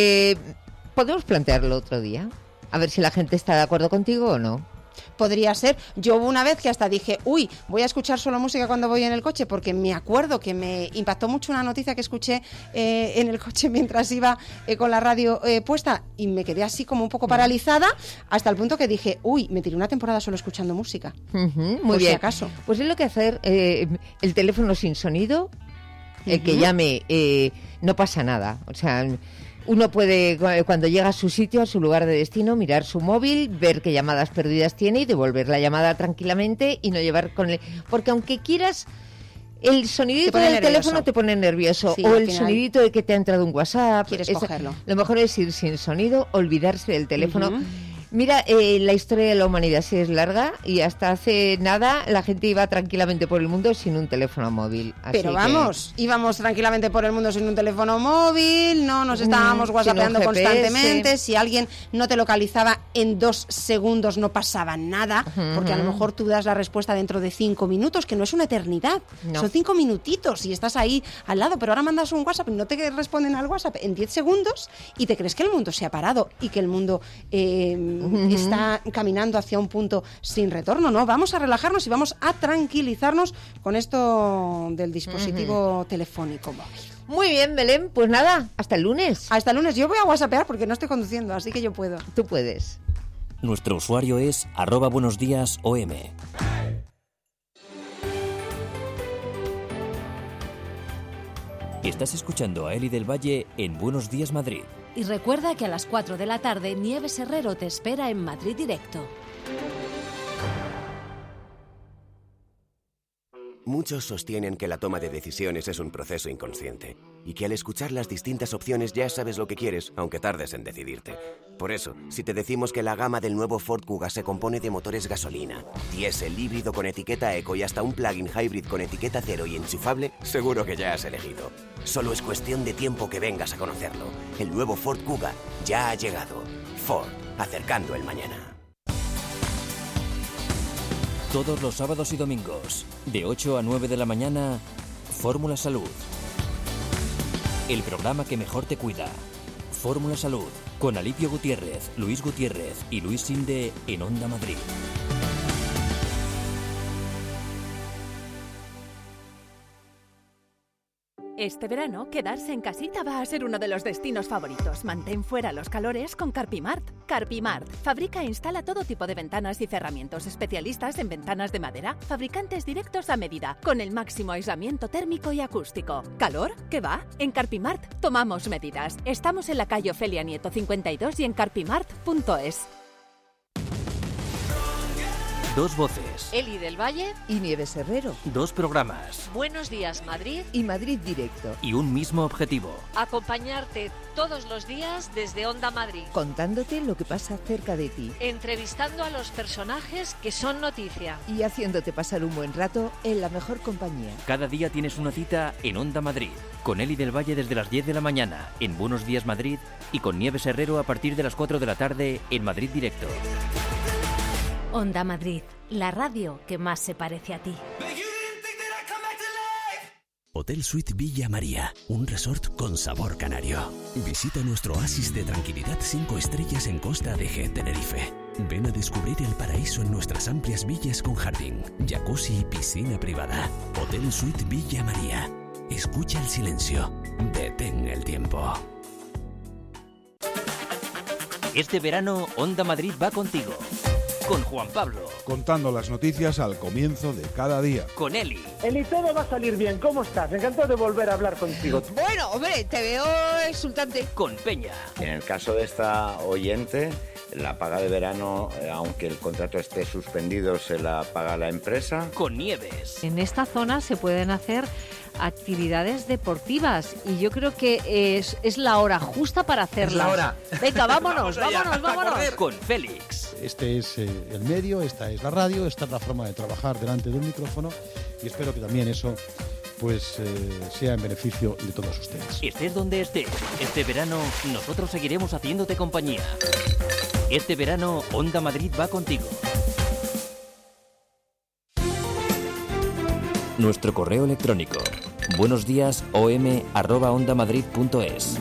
Speaker 11: podemos plantearlo otro día, a ver si la gente está de acuerdo contigo o no.
Speaker 20: Podría ser. Yo hubo una vez que hasta dije, voy a escuchar solo música cuando voy en el coche, porque me acuerdo que me impactó mucho una noticia que escuché en el coche mientras iba con la radio puesta, y me quedé así como un poco paralizada, hasta el punto que dije, me tiré una temporada solo escuchando música.
Speaker 11: Muy bien.
Speaker 20: Si acaso.
Speaker 11: Pues es lo que hacer, el teléfono sin sonido, el que llame, no pasa nada. O sea, uno puede, cuando llega a su sitio, a su lugar de destino, mirar su móvil, ver qué llamadas perdidas tiene y devolver la llamada tranquilamente y no llevar con él. Porque aunque quieras El sonidito del teléfono te pone nervioso,
Speaker 20: Sí,
Speaker 11: o
Speaker 20: al
Speaker 11: el
Speaker 20: final
Speaker 11: sonidito de que te ha entrado un WhatsApp.
Speaker 20: quieres cogerlo.
Speaker 11: Lo mejor es ir sin sonido, olvidarse del teléfono.
Speaker 20: Ujú.
Speaker 11: Mira, la historia de la humanidad sí es larga y hasta hace nada la gente iba tranquilamente por el mundo sin un teléfono móvil. Así
Speaker 20: Pero
Speaker 11: que-
Speaker 20: vamos, íbamos tranquilamente por el mundo sin un teléfono móvil, no nos estábamos
Speaker 11: sin
Speaker 20: whatsappeando
Speaker 11: un GPS.
Speaker 20: constantemente, si alguien no te localizaba en 2 segundos no pasaba nada, porque a lo mejor tú das la respuesta dentro de 5 minutos, que no es una eternidad,
Speaker 11: No.
Speaker 20: son 5 minutitos y estás ahí al lado, pero ahora mandas un WhatsApp y no te responden al WhatsApp en 10 segundos y te crees que el mundo se ha parado y que el mundo está caminando hacia un punto sin retorno, ¿no? Vamos a relajarnos y vamos a tranquilizarnos con esto del dispositivo telefónico móvil.
Speaker 11: Muy bien, Belén, pues nada, hasta el lunes.
Speaker 20: Hasta el lunes. Yo voy a whatsappear porque no estoy conduciendo, así que yo puedo.
Speaker 11: Tú puedes.
Speaker 7: Nuestro usuario es @buenosdíasom. Estás escuchando a Eli del Valle en Buenos Días Madrid.
Speaker 10: Y recuerda que a las 4 de la tarde Nieves Herrero te espera en Madrid Directo.
Speaker 21: Muchos sostienen que la toma de decisiones es un proceso inconsciente y que al escuchar las distintas opciones ya sabes lo que quieres, aunque tardes en decidirte. Por eso, si te decimos que la gama del nuevo Ford Kuga se compone de motores gasolina, diésel, híbrido con etiqueta eco y hasta un plug-in hybrid con etiqueta cero y enchufable, seguro que ya has elegido. Solo es cuestión de tiempo que vengas a conocerlo. El nuevo Ford Kuga ya ha llegado. Ford, acercando el mañana.
Speaker 7: Todos los sábados y domingos, de 8 a 9 de la mañana, Fórmula Salud. El programa que mejor te cuida. Fórmula Salud, con Alipio Gutiérrez, Luis Gutiérrez y Luis Sinde en Onda Madrid.
Speaker 22: Este verano, quedarse en casita va a ser uno de los destinos favoritos. Mantén fuera los calores con Carpimart. Carpimart fabrica e instala todo tipo de ventanas y cerramientos, especialistas en ventanas de madera, fabricantes directos a medida, con el máximo aislamiento térmico y acústico. ¿Calor? ¿Qué va? En Carpimart tomamos medidas. Estamos en la calle Ofelia Nieto 52 y en carpimart.es.
Speaker 7: Dos voces,
Speaker 23: Eli del Valle
Speaker 11: y Nieves Herrero.
Speaker 7: dos programas
Speaker 23: Buenos Días Madrid
Speaker 11: Y Madrid Directo.
Speaker 7: y un mismo objetivo.
Speaker 23: acompañarte todos los días desde Onda Madrid,
Speaker 11: Contándote lo que pasa cerca de ti
Speaker 23: entrevistando a los personajes que son noticia.
Speaker 11: y haciéndote pasar un buen rato en la mejor compañía.
Speaker 7: Cada día tienes una cita en Onda Madrid, con Eli del Valle desde las 10 de la mañana en Buenos Días Madrid y con Nieves Herrero a partir de las 4 de la tarde en Madrid Directo.
Speaker 10: Onda Madrid, la radio que más se parece a ti.
Speaker 24: Hotel Suite Villa María, un resort con sabor canario. Visita nuestro oasis de tranquilidad 5 estrellas en Costa de Eje, Tenerife. Ven a descubrir el paraíso en nuestras amplias villas con jardín, jacuzzi y piscina privada. Hotel Suite Villa María. Escucha el silencio. Detén el tiempo.
Speaker 7: Este verano, Onda Madrid va contigo. Con Juan Pablo.
Speaker 25: Contando las noticias al comienzo de cada día.
Speaker 7: Con Eli.
Speaker 26: Eli, todo va a salir bien. ¿Cómo estás? Encantado de volver a hablar contigo.
Speaker 11: Bueno, hombre, te veo exultante.
Speaker 7: Con Peña.
Speaker 27: En el caso de esta oyente, la paga de verano, aunque el contrato esté suspendido, se la paga la empresa.
Speaker 7: Con Nieves.
Speaker 28: En esta zona se pueden hacer actividades deportivas y yo creo que es la hora justa para hacerlas.
Speaker 29: Es la hora.
Speaker 28: Venga, vámonos, vámonos.
Speaker 7: Con Félix.
Speaker 29: Este es el medio, esta es la radio, esta es la forma de trabajar delante de un micrófono y espero que también eso pues sea en beneficio de todos ustedes.
Speaker 7: Estés donde estés, este verano nosotros seguiremos haciéndote compañía. Este verano, Onda Madrid va contigo. Nuestro correo electrónico, buenosdiasom@ondamadrid.es.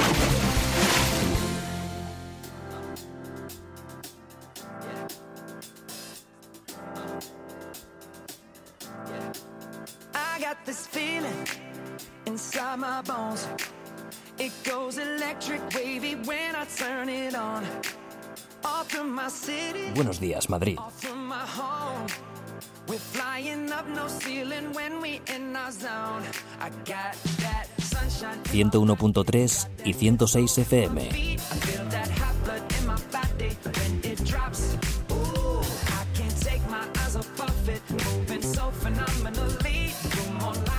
Speaker 30: I got this feeling inside my bones. It goes electric wavy when I turn it on. Off from my city,
Speaker 7: Buenos días, Madrid.
Speaker 30: off from my home. We're flying up no ceiling when we in our zone. I got that sunshine.
Speaker 7: 101.3 y 106 FM.
Speaker 30: I feel that hot blood in my body when it drops. Ooh, I can't take my eyes off of it. Moving so phenomenally. You're more like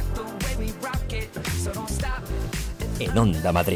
Speaker 7: en Onda Madrid.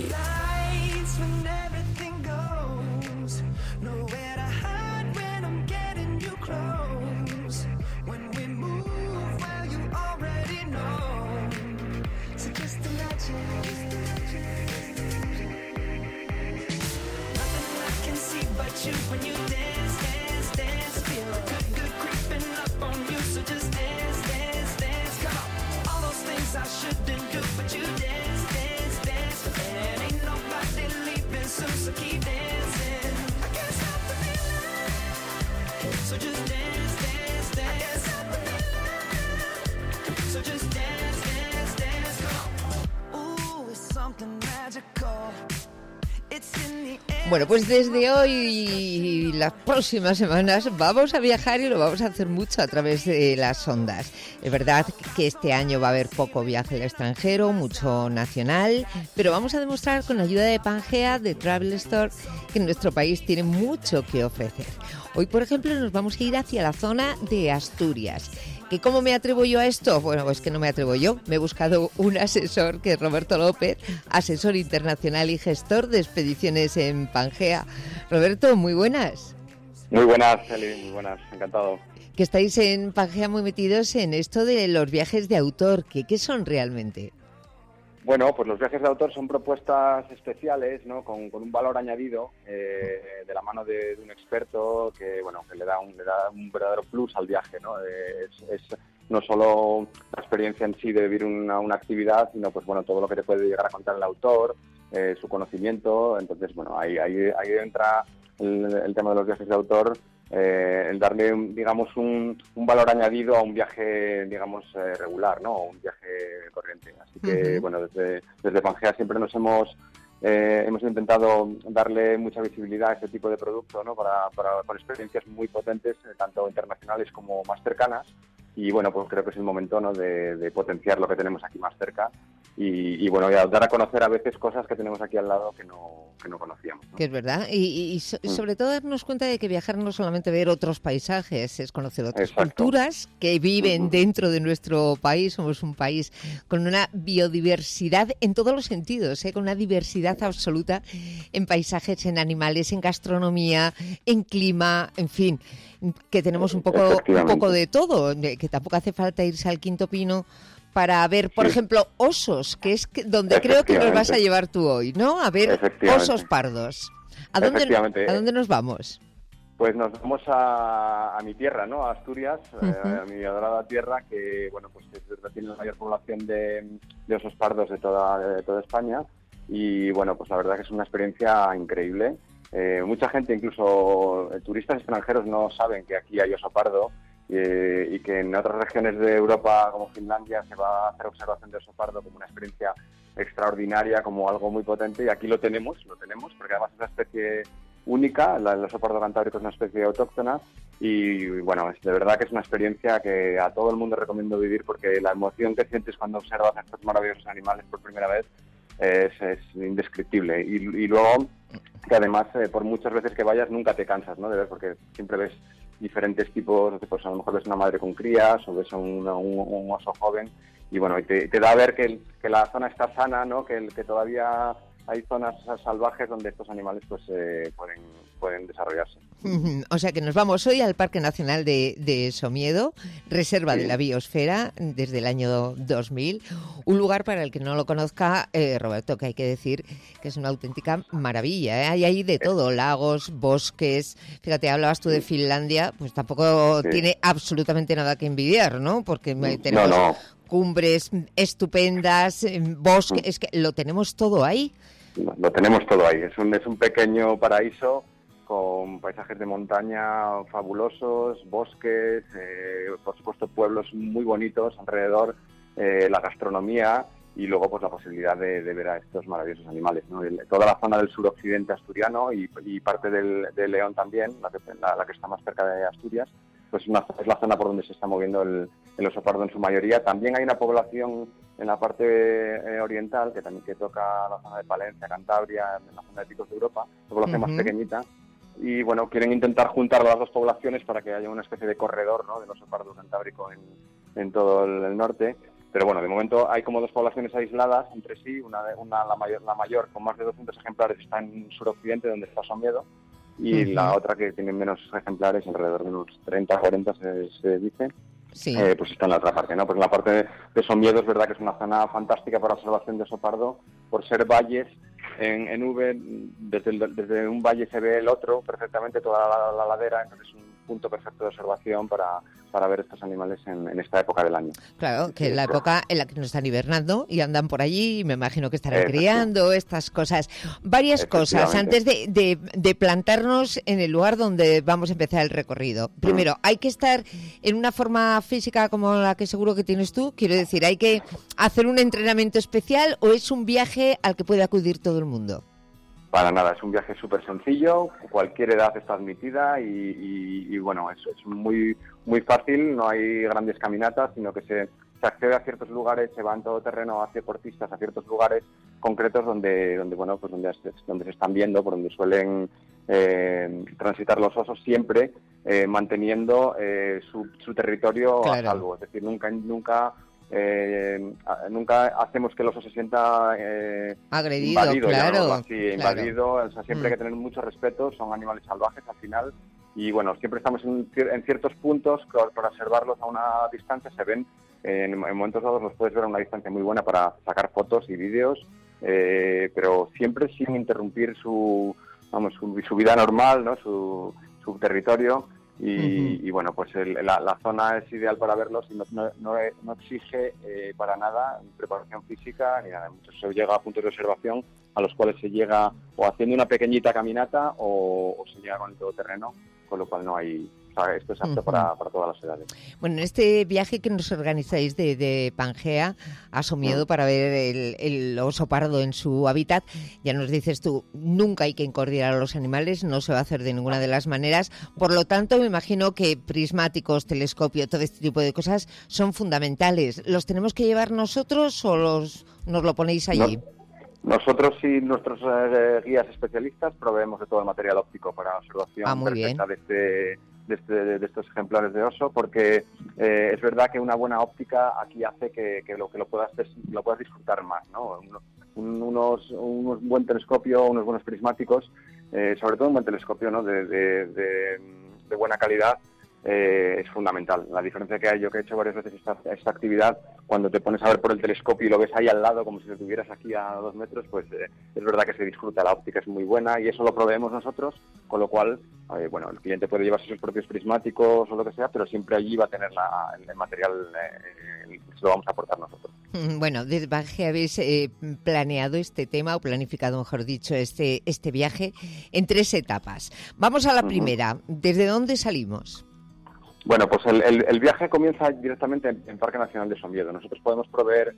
Speaker 11: Bueno, pues desde hoy y las próximas semanas vamos a viajar y lo vamos a hacer mucho a través de las ondas. Es verdad que este año va a haber poco viaje al extranjero, mucho nacional, pero vamos a demostrar con ayuda de Pangea, de Travel Store, que nuestro país tiene mucho que ofrecer. Hoy, por ejemplo, nos vamos a ir hacia la zona de Asturias. ¿Que cómo me atrevo yo a esto? Bueno, pues que no me atrevo yo. Me he buscado un asesor, que es Roberto López, asesor internacional y gestor de expediciones en Pangea. Roberto, muy buenas.
Speaker 1: Muy buenas, Eli, muy buenas, encantado.
Speaker 11: Que estáis en Pangea muy metidos en esto de los viajes de autor. ¿Qué son realmente?
Speaker 1: Bueno, pues los viajes de autor son propuestas especiales, ¿no? Con un valor añadido de la mano de un experto que, bueno, que le da un verdadero plus al viaje, ¿no? Es no solo la experiencia en sí de vivir una actividad, sino pues bueno, todo lo que te puede llegar a contar el autor, su conocimiento. Entonces, bueno, ahí entra el tema de los viajes de autor. El darle, digamos, un valor añadido a un viaje, digamos, regular, ¿no? Un viaje corriente. Así que, bueno, desde Pangea siempre nos hemos intentado darle mucha visibilidad a este tipo de producto, ¿no? Con experiencias muy potentes, tanto internacionales como más cercanas. Y bueno, pues creo que es el momento, ¿no? de potenciar lo que tenemos aquí más cerca y bueno, dar a conocer a veces cosas que tenemos aquí al lado que no conocíamos, ¿no?
Speaker 11: Que es verdad. Y sobre todo darnos cuenta de que viajar no es solamente ver otros paisajes, es conocer otras culturas que viven dentro de nuestro país. Somos un país con una biodiversidad en todos los sentidos, con una diversidad absoluta en paisajes, en animales, en gastronomía, en clima, en fin, que tenemos un poco de todo, que tampoco hace falta irse al Quinto Pino para ver, por ejemplo, osos, que es donde creo que nos vas a llevar tú hoy, ¿no? A ver osos pardos. ¿A dónde nos vamos?
Speaker 1: Pues nos vamos a mi tierra, ¿no? A Asturias, a mi adorada tierra, que bueno, pues tiene la mayor población de osos pardos de toda España. Y bueno, pues la verdad que es una experiencia increíble. Mucha gente, incluso turistas extranjeros, no saben que aquí hay oso pardo. Y que en otras regiones de Europa, como Finlandia, se va a hacer observación de oso pardo como una experiencia extraordinaria, como algo muy potente, y aquí lo tenemos, porque además es una especie única. El oso pardo cantábrico es una especie autóctona, y bueno, de verdad que es una experiencia que a todo el mundo recomiendo vivir, porque la emoción que sientes cuando observas a estos maravillosos animales por primera vez es indescriptible, y luego que además por muchas veces que vayas nunca te cansas, ¿no? De ver, porque siempre ves diferentes tipos, pues a lo mejor ves una madre con crías o ves a un oso joven, y bueno, y te da a ver que la zona está sana, ¿no? Que todavía hay zonas salvajes donde estos animales pues pueden desarrollarse.
Speaker 11: O sea que nos vamos hoy al Parque Nacional de Somiedo, reserva de la biosfera desde el año 2000, un lugar para el que no lo conozca, Roberto, que hay que decir que es una auténtica maravilla, ¿eh? Hay ahí de todo, lagos, bosques. Fíjate, hablabas tú de Finlandia, pues tampoco tiene absolutamente nada que envidiar, ¿no? Porque tenemos cumbres estupendas, bosques, es que lo tenemos todo ahí.
Speaker 1: Lo tenemos todo ahí, es un pequeño paraíso con paisajes de montaña fabulosos, bosques, por supuesto pueblos muy bonitos alrededor, la gastronomía y luego pues la posibilidad de ver a estos maravillosos animales, ¿no? Toda la zona del suroccidente asturiano y parte de León también, la que está más cerca de Asturias, pues es la zona por donde se está moviendo el oso pardo en su mayoría. También hay una población en la parte oriental que toca la zona de Palencia, Cantabria, en la zona de Picos de Europa, una población más pequeñita. Y bueno, quieren intentar juntar las dos poblaciones para que haya una especie de corredor, ¿no? del oso pardo cantábrico en todo el norte. Pero bueno, de momento hay como 2 poblaciones aisladas entre sí, la mayor con más de 200 ejemplares está en suroccidente, donde está Somiedo, y la otra que tiene menos ejemplares, alrededor de unos 30 40 se dice, pues está en la otra parte, ¿no? Pues en la parte de Somiedo es verdad que es una zona fantástica para observación de oso pardo, por ser valles en V, desde un valle se ve el otro perfectamente, toda la ladera, entonces es un punto perfecto de observación para ver estos animales en esta época del año.
Speaker 11: Claro, que es la época en la que no están hibernando y andan por allí, y me imagino que estarán criando estas cosas. Varias cosas antes de plantarnos en el lugar donde vamos a empezar el recorrido. Primero, hay que estar en una forma física como la que seguro que tienes tú, quiero decir, ¿hay que hacer un entrenamiento especial o es un viaje al que puede acudir todo el mundo?
Speaker 1: Para nada, es un viaje súper sencillo, cualquier edad está admitida y bueno, es muy fácil, no hay grandes caminatas, sino que se accede a ciertos lugares, se va en todo terreno hacia deportistas a ciertos lugares concretos donde se están viendo, por donde suelen transitar los osos, siempre manteniendo su territorio a salvo, es decir, nunca hacemos que el oso se sienta
Speaker 11: agredido,
Speaker 1: invadido,
Speaker 11: claro,
Speaker 1: invadido, o sea, siempre hay que tener mucho respeto, son animales salvajes al final, y bueno, siempre estamos en ciertos puntos para observarlos a una distancia, se ven, en momentos dados los puedes ver a una distancia muy buena para sacar fotos y vídeos, pero siempre sin interrumpir su vida normal, ¿no? Su territorio. Y bueno, pues la zona es ideal para verlos y no exige para nada preparación física ni nada. Muchos se llega a puntos de observación a los cuales se llega o haciendo una pequeñita caminata o se llega con el todoterreno, con lo cual no hay... O sea, esto es apto para todas las edades.
Speaker 11: Bueno, en este viaje que nos organizáis de Pangea a Somiedo para ver el oso pardo en su hábitat, ya nos dices tú, nunca hay que incordiar a los animales, no se va a hacer de ninguna de las maneras, por lo tanto me imagino que prismáticos, telescopio, todo este tipo de cosas son fundamentales. ¿Los tenemos que llevar nosotros o nos lo ponéis allí?
Speaker 1: Nosotros y nuestros guías especialistas proveemos de todo el material óptico para observación perfecta de estos ejemplares de oso, porque es verdad que una buena óptica aquí hace que lo puedas disfrutar más, ¿no? Un buen telescopio, unos buenos prismáticos, sobre todo un buen telescopio, ¿no? de buena calidad, es fundamental. La diferencia que hay, yo que he hecho varias veces esta actividad, cuando te pones a ver por el telescopio y lo ves ahí al lado como si lo tuvieras aquí a 2 metros, pues es verdad que se disfruta, la óptica es muy buena y eso lo proveemos nosotros, con lo cual, bueno, el cliente puede llevarse sus propios prismáticos o lo que sea, pero siempre allí va a tener el material, se lo vamos a aportar nosotros.
Speaker 11: Bueno, desde Pangea habéis planeado este tema, o planificado, mejor dicho, este viaje en 3 etapas. Vamos a la primera. ¿Desde dónde salimos?
Speaker 1: Bueno, pues el viaje comienza directamente en Parque Nacional de Somiedo. Nosotros podemos proveer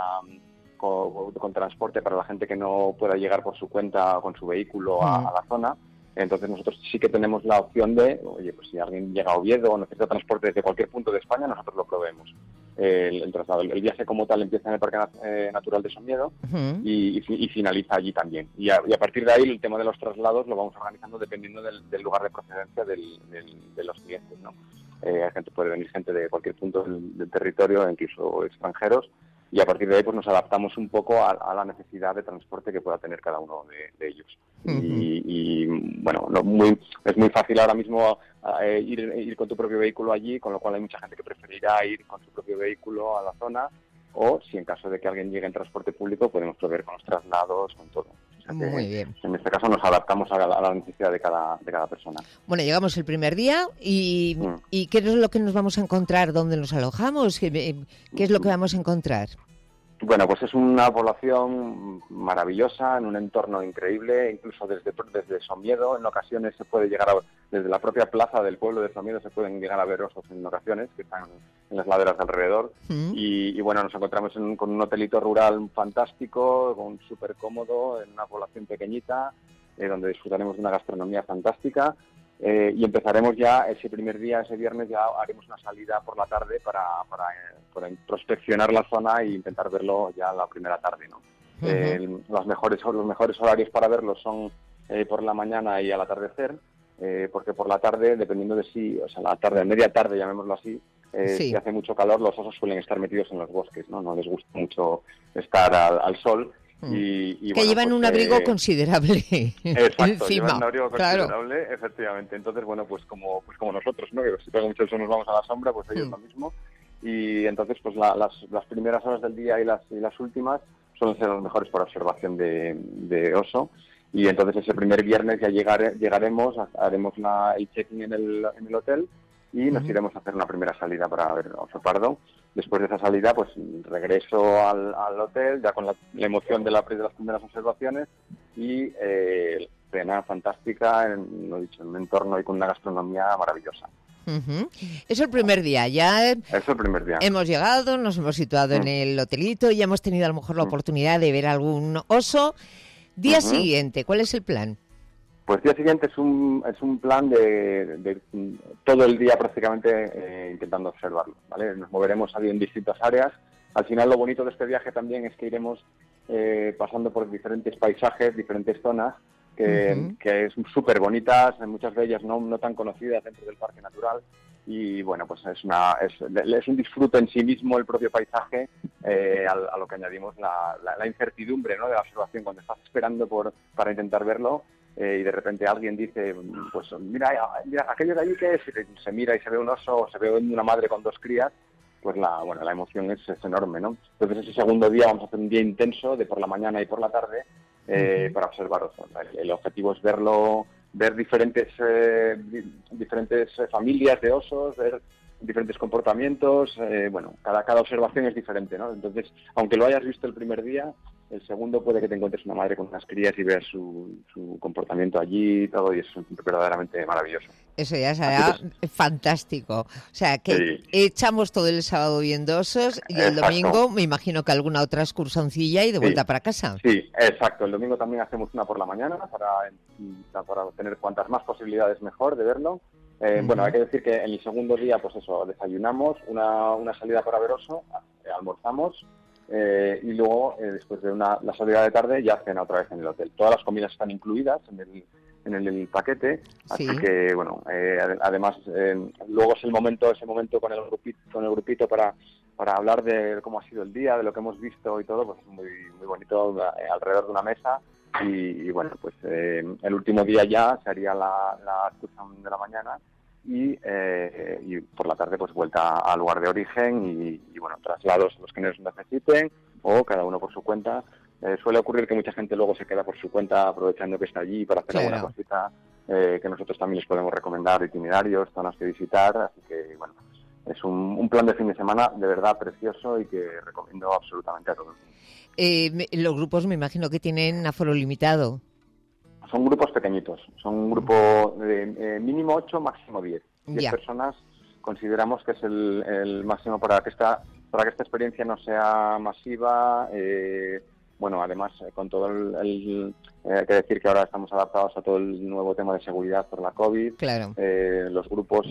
Speaker 1: con transporte para la gente que no pueda llegar por su cuenta o con su vehículo a la zona. Entonces nosotros sí que tenemos la opción de, oye, pues si alguien llega a Oviedo o necesita transporte desde cualquier punto de España, nosotros lo proveemos. El traslado. El viaje como tal empieza en el Parque Natural de Somiedo y finaliza allí también. Y a partir de ahí el tema de los traslados lo vamos organizando dependiendo del lugar de procedencia de los clientes, ¿no? Puede venir gente de cualquier punto del territorio, incluso extranjeros, y a partir de ahí pues nos adaptamos un poco a la necesidad de transporte que pueda tener cada uno de ellos. Y bueno, es muy fácil ahora mismo ir con tu propio vehículo allí, con lo cual hay mucha gente que preferirá ir con su propio vehículo a la zona, o si en caso de que alguien llegue en transporte público podemos proveer con los traslados, con todo. O sea
Speaker 11: muy bien.
Speaker 1: En este caso nos adaptamos a la necesidad de cada persona.
Speaker 11: Bueno, llegamos el primer día y ¿qué es lo que nos vamos a encontrar? ¿Dónde nos alojamos? ¿Qué es lo que vamos a encontrar?
Speaker 1: Bueno, pues es una población maravillosa, en un entorno increíble, incluso desde Somiedo, en ocasiones se puede llegar desde la propia plaza del pueblo de Somiedo se pueden llegar a ver osos en ocasiones, que están en las laderas de alrededor, y bueno, nos encontramos con un hotelito rural fantástico, súper cómodo, en una población pequeñita, donde disfrutaremos de una gastronomía fantástica, y empezaremos ya ese primer día, ese viernes, ya haremos una salida por la tarde para prospeccionar la zona e intentar verlo ya la primera tarde, ¿no? Los mejores horarios para verlo son por la mañana y al atardecer, porque por la tarde, dependiendo de si, o sea, la tarde, media tarde, llamémoslo así, si hace mucho calor, los osos suelen estar metidos en los bosques, no les gusta mucho estar al sol. Y
Speaker 11: que llevan un abrigo considerable.
Speaker 1: Exacto, llevan un abrigo considerable, efectivamente. Entonces, bueno, pues como nosotros, ¿no? Que si pega mucho el sol nos vamos a la sombra, pues ellos lo mismo. Y entonces, pues las primeras horas del día y las últimas suelen ser las mejores para observación de oso. Y entonces ese primer viernes ya llegaremos, haremos el check-in en el hotel y nos iremos a hacer una primera salida para ver oso pardo. Después de esa salida, pues regreso al hotel, ya con la emoción de las primeras observaciones y cena fantástica, en un entorno y con una gastronomía maravillosa.
Speaker 11: Es el primer día,
Speaker 1: es el primer día.
Speaker 11: Hemos llegado, nos hemos situado en el hotelito y ya hemos tenido a lo mejor la oportunidad de ver algún oso. Día siguiente, ¿cuál es el plan?
Speaker 1: Pues día siguiente es un plan de todo el día prácticamente intentando observarlo, ¿vale? Nos moveremos en distintas áreas. Al final lo bonito de este viaje también es que iremos pasando por diferentes paisajes, diferentes zonas que son súper bonitas, muchas de ellas no tan conocidas dentro del parque natural. Y bueno, pues es un disfrute en sí mismo el propio paisaje, a lo que añadimos la incertidumbre, ¿no? De la observación, cuando estás esperando para intentar verlo y de repente alguien dice, pues mira aquello de allí que es, y se mira y se ve un oso o se ve una madre con 2 crías, pues la emoción es enorme, ¿no? Entonces ese segundo día vamos a hacer un día intenso de por la mañana y por la tarde para observar osos. El objetivo es ver diferentes familias de osos, ver diferentes comportamientos, cada observación es diferente, ¿no? Entonces, aunque lo hayas visto el primer día, el segundo puede que te encuentres una madre con unas crías y veas su comportamiento allí y todo, y es verdaderamente maravilloso.
Speaker 11: Eso ya será fantástico. O sea, que echamos todo el sábado viendo osos y el domingo me imagino que alguna otra excursioncilla y de vuelta para casa.
Speaker 1: Sí, exacto. El domingo también hacemos una por la mañana para tener cuantas más posibilidades mejor de verlo. Bueno, hay que decir que en el segundo día, pues eso, desayunamos, una salida para ver oso, almorzamos y luego, después de la salida de tarde, ya cena otra vez en el hotel. Todas las comidas están incluidas en el paquete, así que, bueno, además, luego es ese momento con el grupito para hablar de cómo ha sido el día, de lo que hemos visto y todo, pues es muy, muy bonito alrededor de una mesa. Y bueno, pues el último día ya se haría la excursión de la mañana y por la tarde pues vuelta al lugar de origen y bueno, traslados los que nos necesiten o cada uno por su cuenta. Suele ocurrir que mucha gente luego se queda por su cuenta aprovechando que está allí para hacer alguna cosita, que nosotros también les podemos recomendar itinerarios, zonas que visitar, así que bueno, es un plan de fin de semana de verdad precioso y que recomiendo absolutamente a todos.
Speaker 11: Los grupos me imagino que tienen aforo limitado.
Speaker 1: Son grupos pequeñitos, son un grupo de mínimo 8, máximo 10. 10 personas consideramos que es el máximo para que esta experiencia no sea masiva. Bueno, además, con todo hay que decir que ahora estamos adaptados a todo el nuevo tema de seguridad por la COVID.
Speaker 11: Claro.
Speaker 1: Los grupos,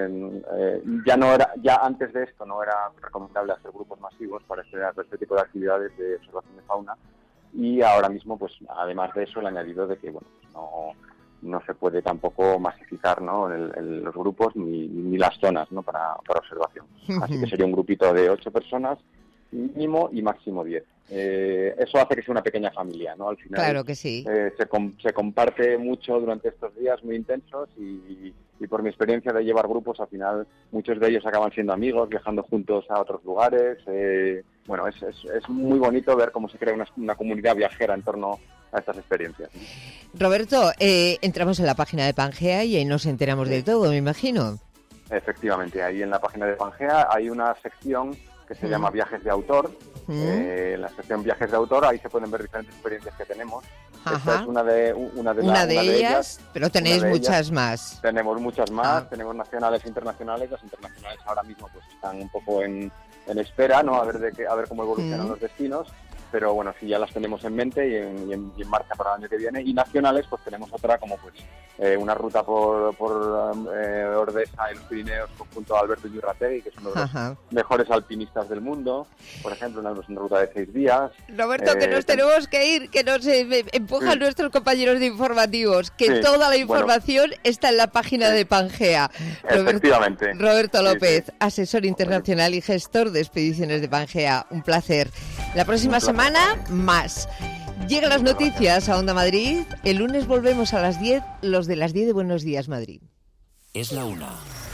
Speaker 1: ya antes de esto no era recomendable hacer grupos masivos para este tipo de actividades de observación de fauna. Y ahora mismo, pues además de eso, el añadido de que, bueno, pues no se puede tampoco masificar, ¿no? los grupos ni las zonas, ¿no? para observación. Así que sería un grupito de 8 personas, mínimo y máximo 10. Eso hace que sea una pequeña familia, ¿no? Al final,
Speaker 11: claro que sí.
Speaker 1: Se comparte mucho durante estos días muy intensos y por mi experiencia de llevar grupos, al final muchos de ellos acaban siendo amigos, viajando juntos a otros lugares. Bueno, es muy bonito ver cómo se crea una comunidad viajera en torno a estas experiencias.
Speaker 11: Roberto, entramos en la página de Pangea y ahí nos enteramos de todo, me imagino.
Speaker 1: Efectivamente, ahí en la página de Pangea hay una sección que se llama Viajes de Autor. En la sección Viajes de Autor, ahí se pueden ver diferentes experiencias que tenemos. Esta es una de ellas,
Speaker 11: pero tenéis muchas más.
Speaker 1: Tenemos muchas más, tenemos nacionales e internacionales. Las internacionales ahora mismo pues están un poco en espera, ¿no? A ver cómo evolucionan los destinos. pero bueno, sí ya las tenemos en mente y en marcha para el año que viene. Y nacionales, pues tenemos otra como pues una ruta por Ordesa en los Pirineos junto a Alberto Yurrategui, que es uno de los mejores alpinistas del mundo, por ejemplo, una ruta de 6 días.
Speaker 11: Roberto, que nos tenemos que ir, que nos empujan nuestros compañeros de informativos, que toda la información está en la página de Pangea.
Speaker 1: Efectivamente.
Speaker 11: Roberto López, asesor internacional y gestor de expediciones de Pangea. Un placer. La próxima semana, más. Llegan las noticias a Onda Madrid. El lunes volvemos a las 10, los de las 10 de Buenos Días, Madrid.
Speaker 7: Es la 1.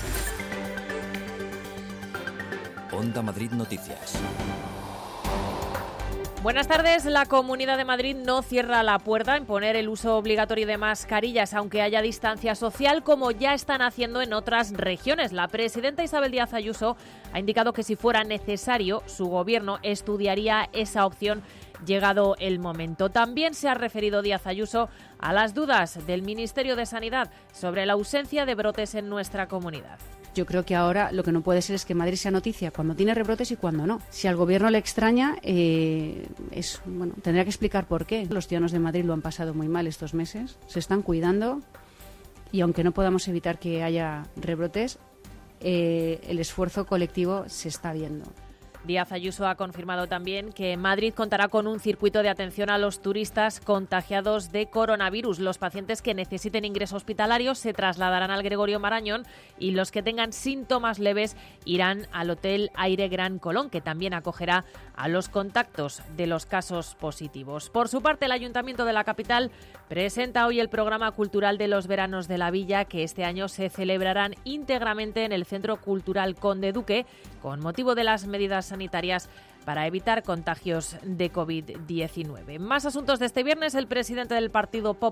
Speaker 7: Onda Madrid Noticias.
Speaker 2: Buenas tardes. La Comunidad de Madrid no cierra la puerta en poner el uso obligatorio de mascarillas, aunque haya distancia social, como ya están haciendo en otras regiones. La presidenta Isabel Díaz Ayuso ha indicado que si fuera necesario, su gobierno estudiaría esa opción llegado el momento. También se ha referido Díaz Ayuso a las dudas del Ministerio de Sanidad sobre la ausencia de brotes en nuestra comunidad.
Speaker 3: Yo creo que ahora lo que no puede ser es que Madrid sea noticia cuando tiene rebrotes y cuando no. Si al gobierno le extraña, tendrá que explicar por qué. Los ciudadanos de Madrid lo han pasado muy mal estos meses, se están cuidando y aunque no podamos evitar que haya rebrotes, el esfuerzo colectivo se está viendo.
Speaker 2: Díaz Ayuso ha confirmado también que Madrid contará con un circuito de atención a los turistas contagiados de coronavirus. Los pacientes que necesiten ingreso hospitalario se trasladarán al Gregorio Marañón y los que tengan síntomas leves irán al Hotel Aire Gran Colón, que también acogerá a los contactos de los casos positivos. Por su parte, el Ayuntamiento de la capital presenta hoy el programa cultural de los veranos de la Villa, que este año se celebrarán íntegramente en el Centro Cultural Conde Duque, con motivo de las medidas sanitarias para evitar contagios de COVID-19. Más asuntos de este viernes. El presidente del Partido Popular